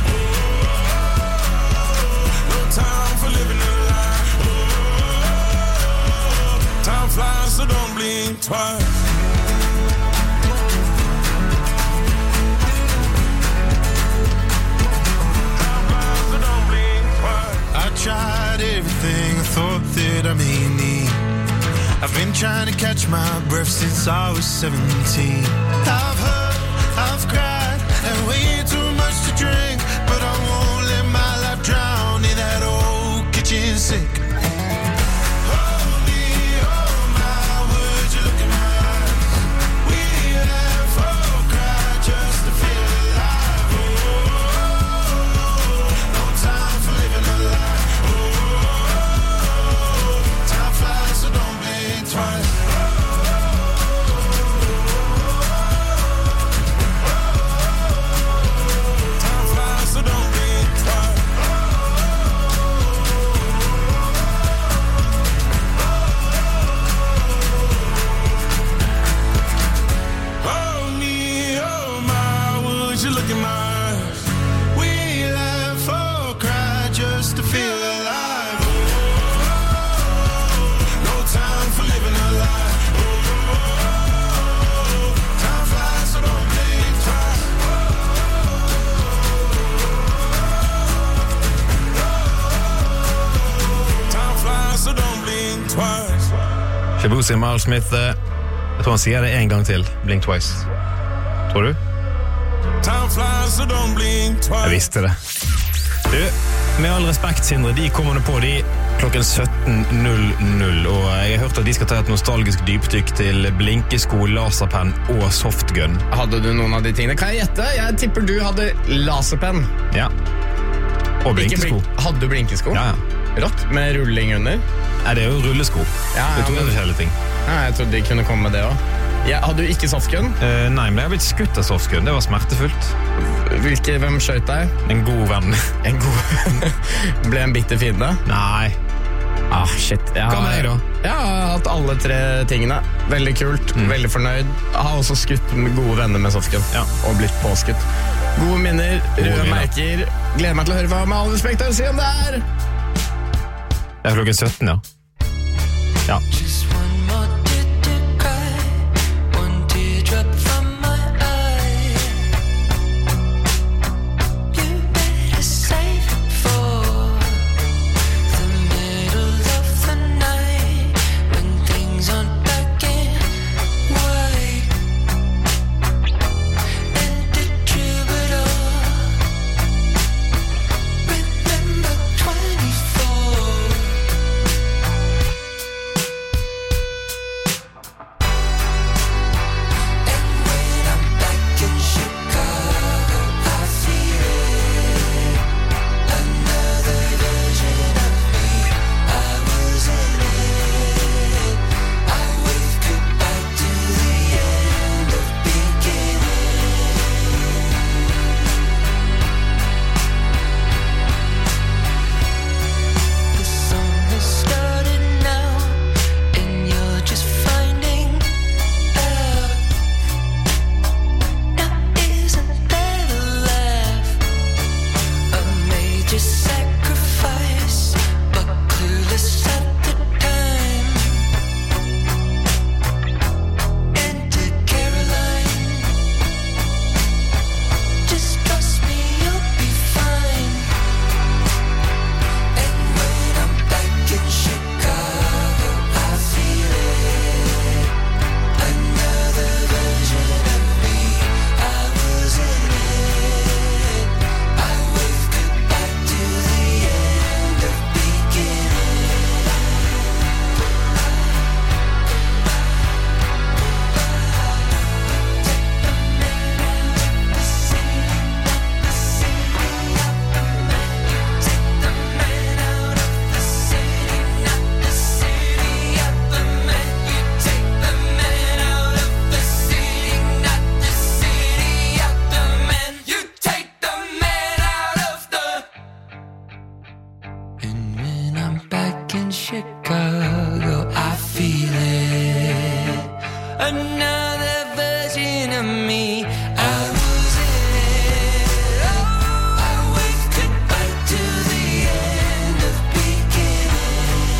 No time for living a lie. Time flies, so don't blink twice. Tried everything I thought that I may need. I've been trying to catch my breath since I was 17. I've hurt, I've cried, and way too much to drink, but I won't let my life drown in that old kitchen sink. Hold me, oh my, would you look in my eyes? We laugh or cry just to feel alive. Oh, no time for living a lie. Twice. Time flies, so don't blink twice. Oh me, oh my, would you look in my eyes? We laugh or cry just to feel alive. No time for living a lie. Time flies, so don't blink twice. Time flies, so don't blink twice. Shabuzi Miles Smith, jeg tror han sier det en gang til. Blink twice. Tror du? Time flies, so don't blink twice. Jeg visste det. Du, med all respekt, Sindre, de kommer på de klokken 17.00, og jeg har hørt at de skal ta et nostalgisk dypdykk til blinkesko, laserpenn og softgun. Hadde du noen av de tingene? Kan jeg gjette? Jeg tipper du hadde laserpenn. Ja. Og blinkesko. Hadde du blinkesko? Ja. Rått, med rulling under? Nei, det er jo rullesko. Det er to forskjellige ting. Ja, jeg trodde de kunne komme med det også. Hadde du ikke softgun? Nei, men jeg har blitt skutt av softgun. Det var smertefullt. Hvem skjøt deg? En god venn. En god venn? Ble en bitter fiende? Nei. Shit. Hva med deg da? Jeg har hatt alle 3 tingene. Veldig kult, veldig fornøyd. Jeg har også skutt med gode venner med softgun. Og blitt påskutt. Gode minner, røde merker. Gleder meg til å høre hva med all respekt å si om det her. Det er klokken 17, ja. Ja. another version of me. I lose it. Oh, I wave goodbye to the end of beginning.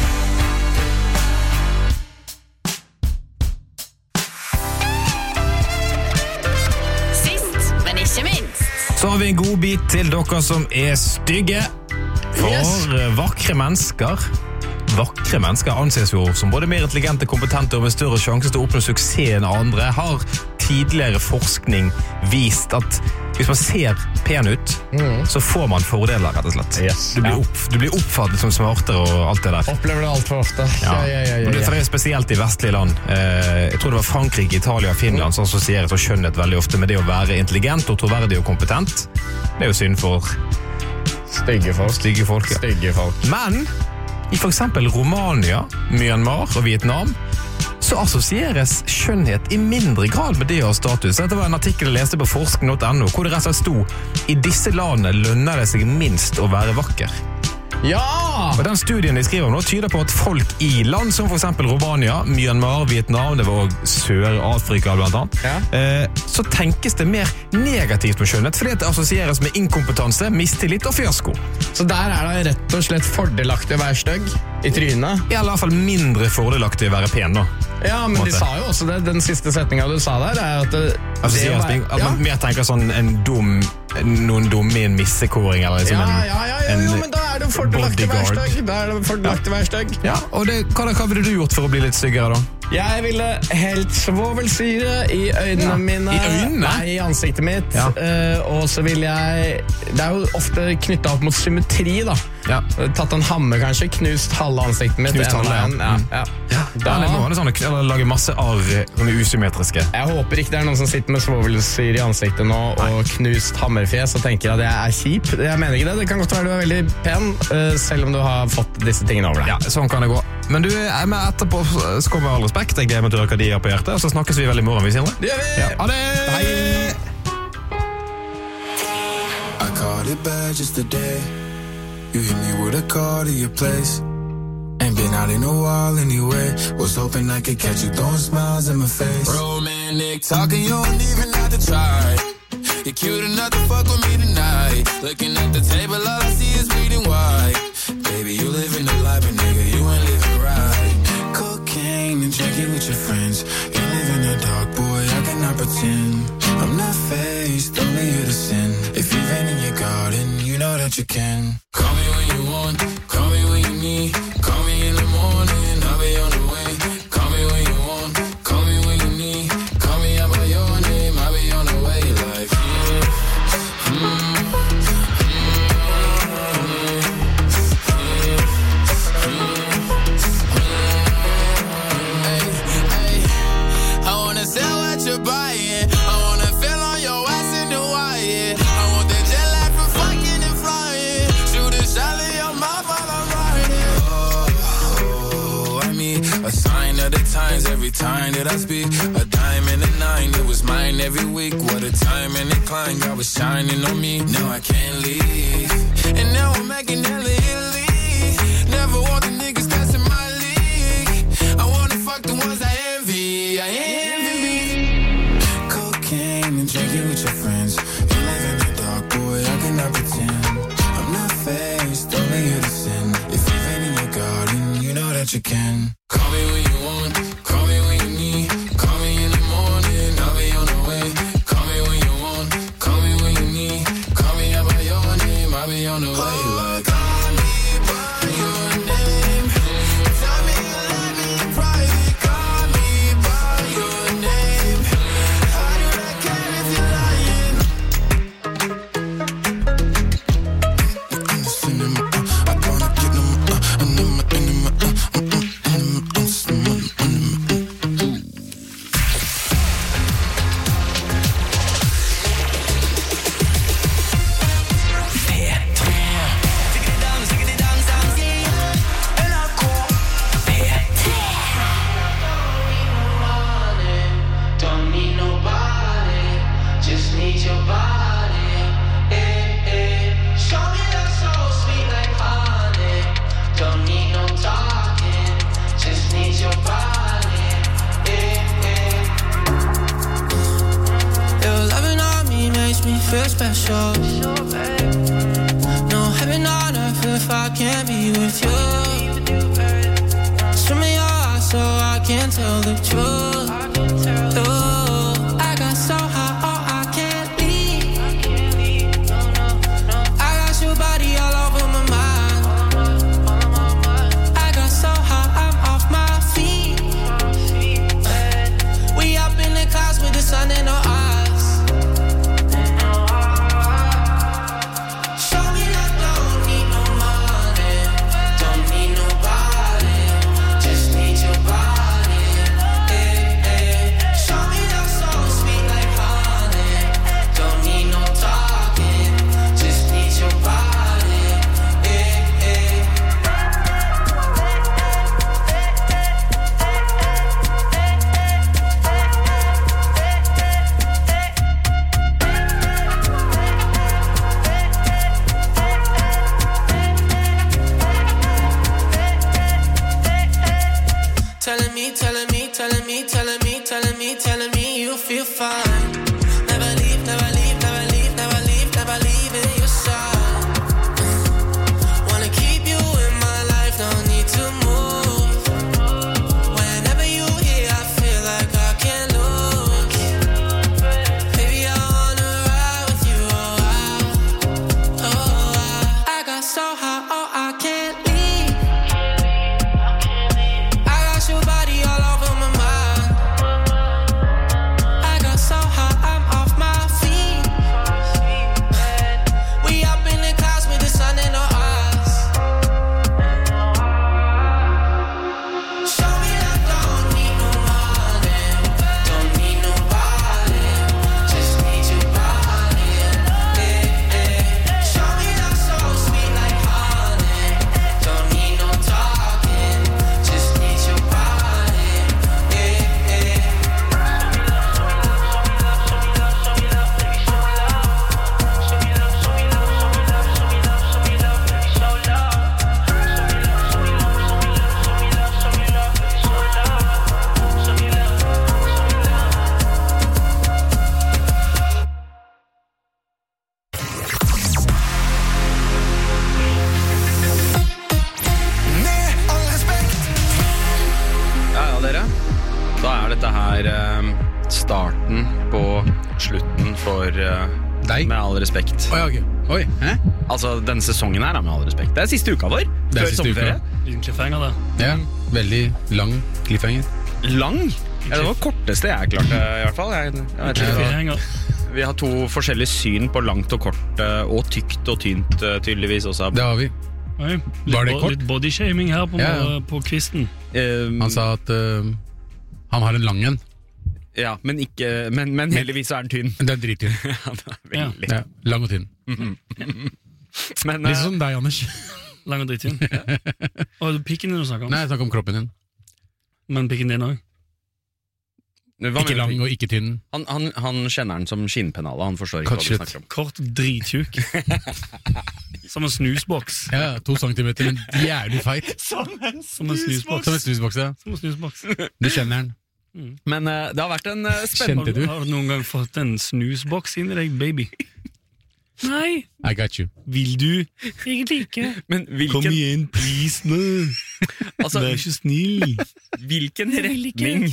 Sist, men ikke minst. Så har vi en god bit til dere som stygge. For vakre mennesker anses jo som både mer intelligente, kompetente og med større sjanse til å oppnå suksess enn andre, har tidligere forskning vist at hvis man ser pen ut, så får man fordeler, rett og slett. Yes. Du blir oppfattet som smartere og alt det der. Opplever det alt for ofte. Ja. Det er spesielt i vestlige land. Jeg tror det var Frankrike, Italia og Finland som assosieres og skjønnet veldig ofte med det å være intelligent og troverdig og kompetent. Det er jo synd for stygge folk. Men i for eksempel Romania, Myanmar og Vietnam så assosieres skjønnhet i mindre grad med det å ha status. Dette var en artikkel jeg leste på forskning.no hvor det rett og slett sto i disse landene lønner det seg minst å være vakker. Ja! Og den studien de skriver om nå tyder på at folk i land som for eksempel Romania, Myanmar, Vietnam, det var også Sør-Afrika blant annet, så tenkes det mer negativt på skjønnhet, fordi det assosieres med inkompetanse, mistillit og fiasko. Så der det rett og slett fordelaktig å være stygg i trynet? I alle fall mindre fordelaktig å være pen nå. Ja, men de sa jo også det, den siste setningen du sa der, at man mer tenker sånn noen dumme i en missekåring, eller liksom men da det fordelaktig å være stygg. Ja, og hva ville du gjort for å bli litt styggere da? Jeg ville helt svovelsyre i øynene mine. I øynene? Nei, i ansiktet mitt. Og så ville jeg... Det jo ofte knyttet opp mot symmetri, da. Tatt en hammer, kanskje. Knust halve ansiktet mitt. Knust halve, eller lage masse arr som usymmetriske. Jeg håper ikke det noen som sitter med svovelsyre i ansiktet nå og knust hammerfjes og tenker at jeg kjip. Jeg mener ikke det. Det kan godt være du veldig pen, selv om du har fått disse tingene over deg. Ja, sånn kan det gå. Men du, etterpå så kommer all respekt. Jeg gleder meg til å høre hva de har på hjertet. Og så snakkes vi vel i morgen, vi, Sindre. Det gjør vi! Ha det! Hei! I caught it bad just today. You hit me with a call to your place. Ain't been out in a while anyway. Was hoping I could catch you throwing smiles in my face. Romantic talking, you don't even have to try. You're cute enough to fuck with me tonight. Looking at the table, all I see is bleeding white. Baby, you living the life, but nigga, you ain't living right. Cocaine and drinking with your friends. You live in the dark, boy, I cannot pretend. I'm not faced, only you to sin. If you've been in your garden, you know that you can. Call me when you want, call me when you need. Call me in the morning, I'll be on the way. Call me when you want, call me when you need. Call me out by your name, I'll be on the way. Like, sell what you're buying. I wanna feel on your ass in the wire. I want that jet lag from fucking and flying. Shoot a shot in your mouth while I'm riding. Oh, I mean, a sign of the times every time that I speak. A dime and a nine, it was mine every week. What a time and a climb, God was shining on me. Now I can't leave. And now I'm making hella Italy. Never want the niggas that's in my league. I wanna fuck the ones I envy. I envy. Drinking with your friends. You live in the dark, boy, I cannot pretend. I'm not faced, only you to sin. If you've been in your garden, you know that you can. Call me when you want, call me when you need. Call me in the morning, I'll be on the way. Call me when you want, call me when you need. Call me out by your name, I'll be on the way. Like, call me by your name. Tell me you love me in private. Call me by your name. feel special. No heaven on earth if I can't be with you. Show me your eyes so I can tell the truth. Ooh, I got so high, oh, I can't leave. I got your body all over my mind. I got so high, I'm off my feet. We up in the clouds with the sun in our eyes. Telling me you feel fine. Never leave, never leave, never leave, never leave, never leave in your side. Wanna keep you in my life, no need to move. Whenever you here, I feel like I can't lose. Baby, I wanna ride with you, I got so high, oh, I can't leave. I got your body all over my mind. Starten på slutten for deg. Med all respekt. Okay. Oi, altså, denne sesongen her, med all respekt. Det siste uka vår. Det er siste uka. Liten cliffhanger da. Ja, veldig lang cliffhanger. Lang? Ja, det var korteste jeg klarte, i hvert fall. Vi har to forskjellige syn på langt og kort, og tykt og tynt, tydeligvis også. Det har vi. Oi, litt bodyshaming her på kvisten. Han sa at han har en lang en. Ja, men heldigvis er den tynn. Den er drittynn. Ja, lang og tynn. Litt som deg, Anders. Lang og drittynn. Og pikken din du snakker om? Nei, jeg snakker om kroppen din. Men pikken din også? Ikke lang og ikke tynn. Han kjenner den som skinnpennale. Han forstår ikke hva du snakker om. Kort, drittjuk. Som en snusboks. Ja, 2 centimeter, men jævlig feit. Som en snusboks. Som en snusboks, ja. Som en snusboks. Du kjenner den. Men det har vært en spennende... Har du noen gang fått en snusboks inn i deg, baby? Nei. I got you. Vil du? Egentlig ikke. Men kom igjen, please, nå. Vær så snill. Hvilken retning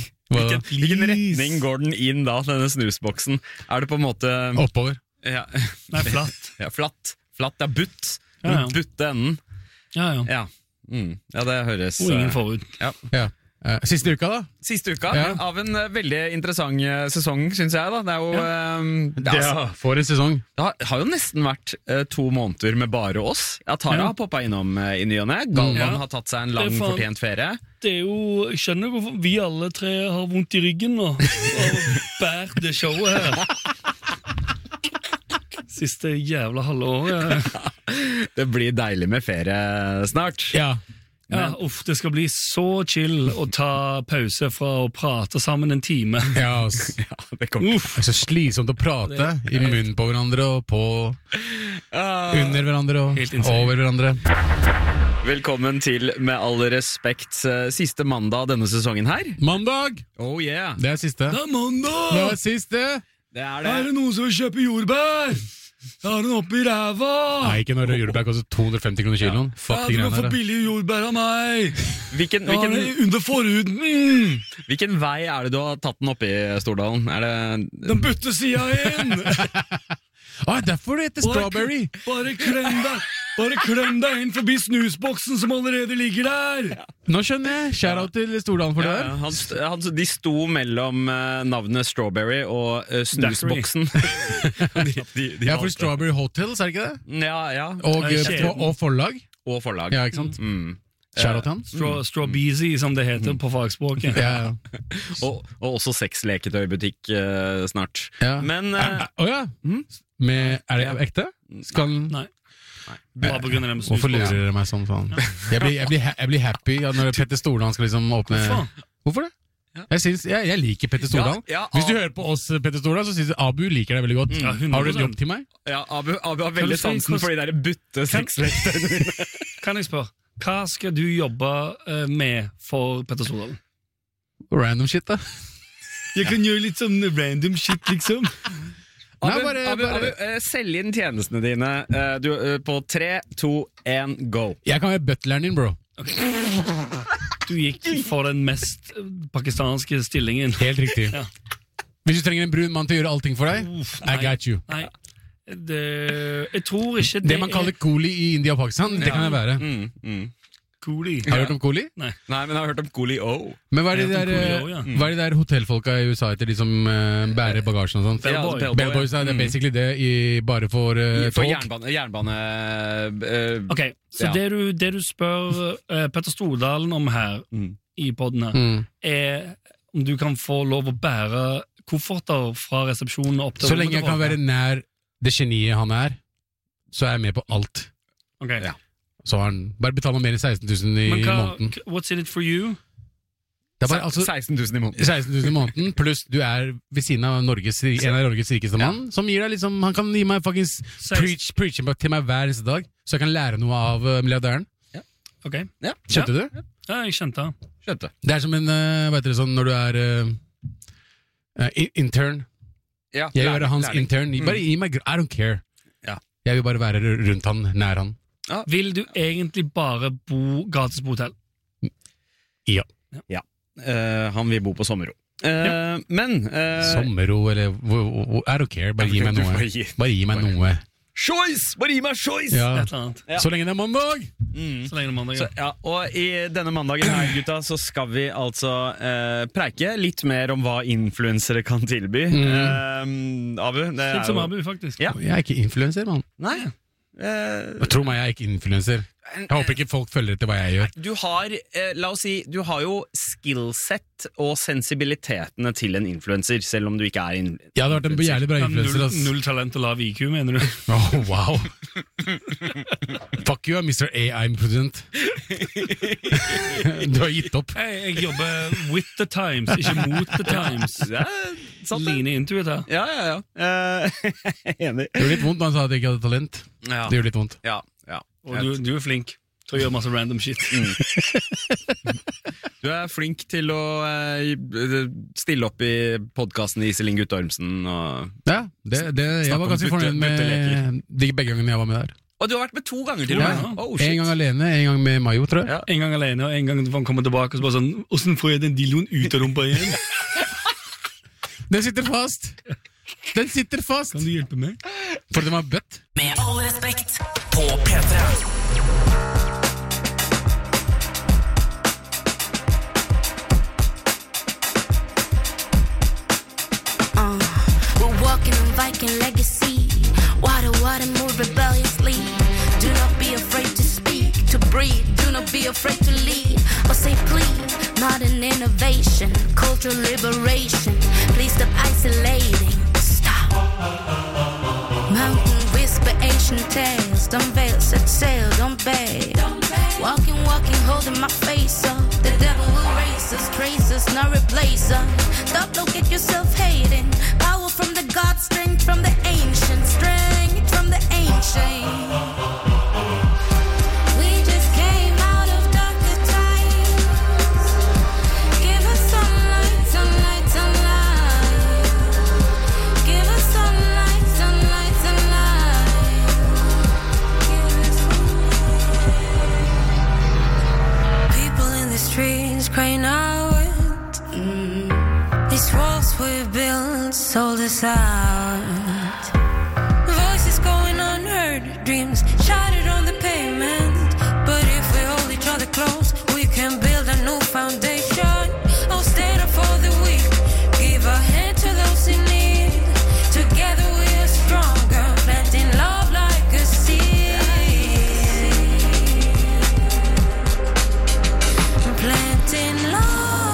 går den inn da, denne snusboksen? Er det på en måte... Oppover. Ja. Nei, flatt. Ja, flatt, butt. Butte enden. Ja, det høres... Og ingen forut. Ja. Siste uka da? Siste uka, av en veldig interessant sesong, synes jeg da. Det er jo... for en sesong. Det har jo nesten vært 2 måneder med bare oss. Tara har poppet innom i ny og ne. Galvan har tatt seg en lang fortjent ferie. Det er jo... Jeg skjønner hvorfor vi alle 3 har vondt i ryggen nå. Og bært det showet her. Siste jævla halvåret. Det blir deilig med ferie snart. Ja, det skal bli så chill å ta pause fra å prate sammen en time. Det er så slitsomt å prate i munnen på hverandre og på under hverandre og over hverandre. Velkommen til Med all respekt siste mandag denne sesongen her. Mandag! Oh yeah. Det er siste. Det er mandag! Det er siste! Er det noen som vil kjøpe jordbær? Jeg har den oppi ræva! Nei, ikke når jordbær koster 250 kroner kiloen. Fuck de du må greiene få der. billige jordbær av meg! Hvilken under forhuden! Hvilken vei er det du har tatt den opp i, Stordalen? Er det... Den buttesida inn! Derfor det heter strawberry! Bare klem deg inn forbi snusboksen som allerede ligger der! Nå skjønner jeg. Shout-out til Stordalen for det der. De sto mellom navnet Strawberry og snusboksen. Ja, for Strawberry Hotels, er det ikke det? Ja. Og forlag. Og forlag. Ja, ikke sant? Shout-out til han. Strawbeezy, som det heter på fagspråket. Ja. Og også sexleketøybutikk snart. Ja. Men... Er det ekte? Nei. Bare på grunn av dem snusboksen. Hvorfor lurer dere meg sånn? Jeg blir happy når Petter Stordalen skal liksom åpne... Hvorfor det? Jeg liker Petter Stordalen. Hvis du hører på oss, Petter Stordalen, så synes jeg Abu liker deg veldig godt. Har du en jobb til meg? Ja, Abu har veldig sansen for de der butte sexleketøyene dine. Kan jeg spørre, hva skal du jobbe med for Petter Stordalen? Random shit, da. Jeg kan gjøre litt sånn random shit, liksom. Abu, selg inn tjenestene dine på 3, 2, 1, go. Jeg kan være butleren din, bro. Du gikk for den mest pakistanske stillingen. Helt riktig. Hvis du trenger en brun mann til å gjøre allting for deg, I got you. Nei, jeg tror ikke det man kaller coolie i India og Pakistan, det kan jeg være. Coolie. Har du hørt om coolie? Nei, men jeg har hørt om Coolie-O. Men hva er de der hotellfolka i USA etter de som bærer bagasjen og sånt? Bellboys er basically det bare for jernbane Ok, så det du spør Petter Stordalen om her i podden her, er om du kan få lov å bære kofferter fra resepsjonen opp til... Så lenge jeg kan være nær det geniet han er, så er jeg med på alt. Ok, Så han bare betaler mer enn 16 000 i måneden. What's in it for you? Det er bare, 16 000 i måneden. 16 000 i måneden, pluss du er ved siden av en av Norges rikeste mann, som gir deg liksom, han kan gi meg fucking preach til meg hver eneste dag, så jeg kan lære noe av milliardæren. Ok. Skjønte du? Ja, jeg skjønte. Det er som en, vet dere sånn, når du er intern. Jeg vil være hans intern. Bare gi meg, I don't care. Jeg vil bare være rundt han, nær han. Vil du egentlig bare bo gratis på hotell? Ja. Han vil bo på Sommerro. Men Sommerro, eller I don't care, bare gi meg noe. Bare gi meg noe. Choice! Bare gi meg choice! Så lenge det er mandag! Så lenge det er mandag, og i denne mandagen her, gutta, så skal vi altså preike litt mer om hva influensere kan tilby. Abu, det er litt som Abu, faktisk. Jeg er ikke influenser, mann. Nei. Tro meg, jeg er ikke influenser. Jeg håper ikke folk følger etter hva jeg gjør. Du har, la oss si, du har jo skillset og sensibilitetene til en influencer, selv om du ikke er influencer. Ja, det har vært en jævlig bra influencer. Null talent og lav IQ, mener du? Wow. Fuck you, Mr. AI-president. Du har gitt opp. Jeg jobber with the times, ikke mot the times. Line Intuit her. Ja. Enig. Det gjør litt vondt når han sa at jeg ikke hadde talent. Det gjør litt vondt. Ja. Og du er flink til å gjøre masse random shit. Du er flink til å stille opp i podcasten Iselin Guttormsen og... Ja, jeg var ganske fornøyd med de begge gangene jeg var med der. Og du har vært med 2 ganger til og med. En gang alene, en gang med Mayo, tror jeg. En gang alene, og en gang han kommer tilbake og så bare sånn, hvordan får jeg den dildoen ut av rumpa igjen? Den sitter fast! Kan du hjelpe meg? For den var bøtt. Med all respekt på P3. We're walking a Viking legacy. Water, move rebelliously. Do not be afraid to speak, to breathe. Do not be afraid to lead. Or say please, not an innovation. Cultural liberation. Please stop isolating. Mountain whisper ancient tales. Don't veil, set sail, don't bail. Walking, holding my face up. The devil will race us, trace us, not replace us. Stop, look at yourself hating. Power from the God, strength from the ancient. Strength from the ancient. Give us sunlight, sunlight, sunlight. Give walls we built sold us out. Voices going unheard, dreams shattered on the pavement. But if we hold each other close, we can build a new foundation. I'll stand up for the weak, give a hand to those in need. Together we are stronger, planting love like a seed. Planting love.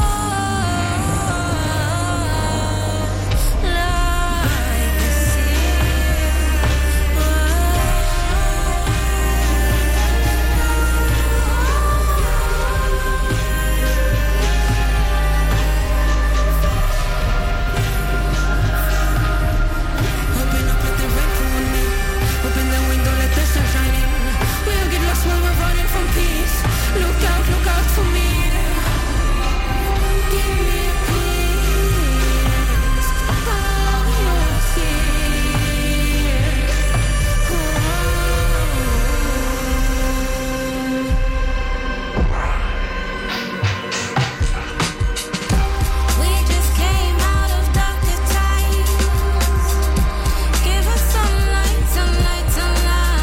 Look out for me. Give me peace. Oh, you'll see. We just came out of darker times. Give us some light, some light, some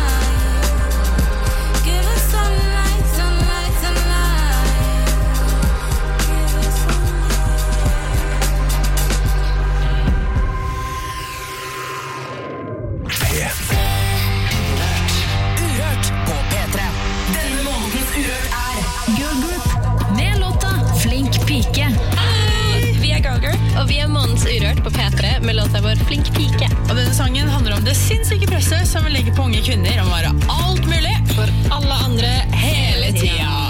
light. Give us some light, some light, some light. Give us some Uhørt på P3. Denne månedens Uhørt Girl Group med låta Flink pike. Vi Girl Group, og vi månedens Urørt på P3 med låta vår Flink pike. Og denne sangen handler om det sinnssyke presset som vil legge på unge kvinner om å være alt mulig for alle andre hele tida.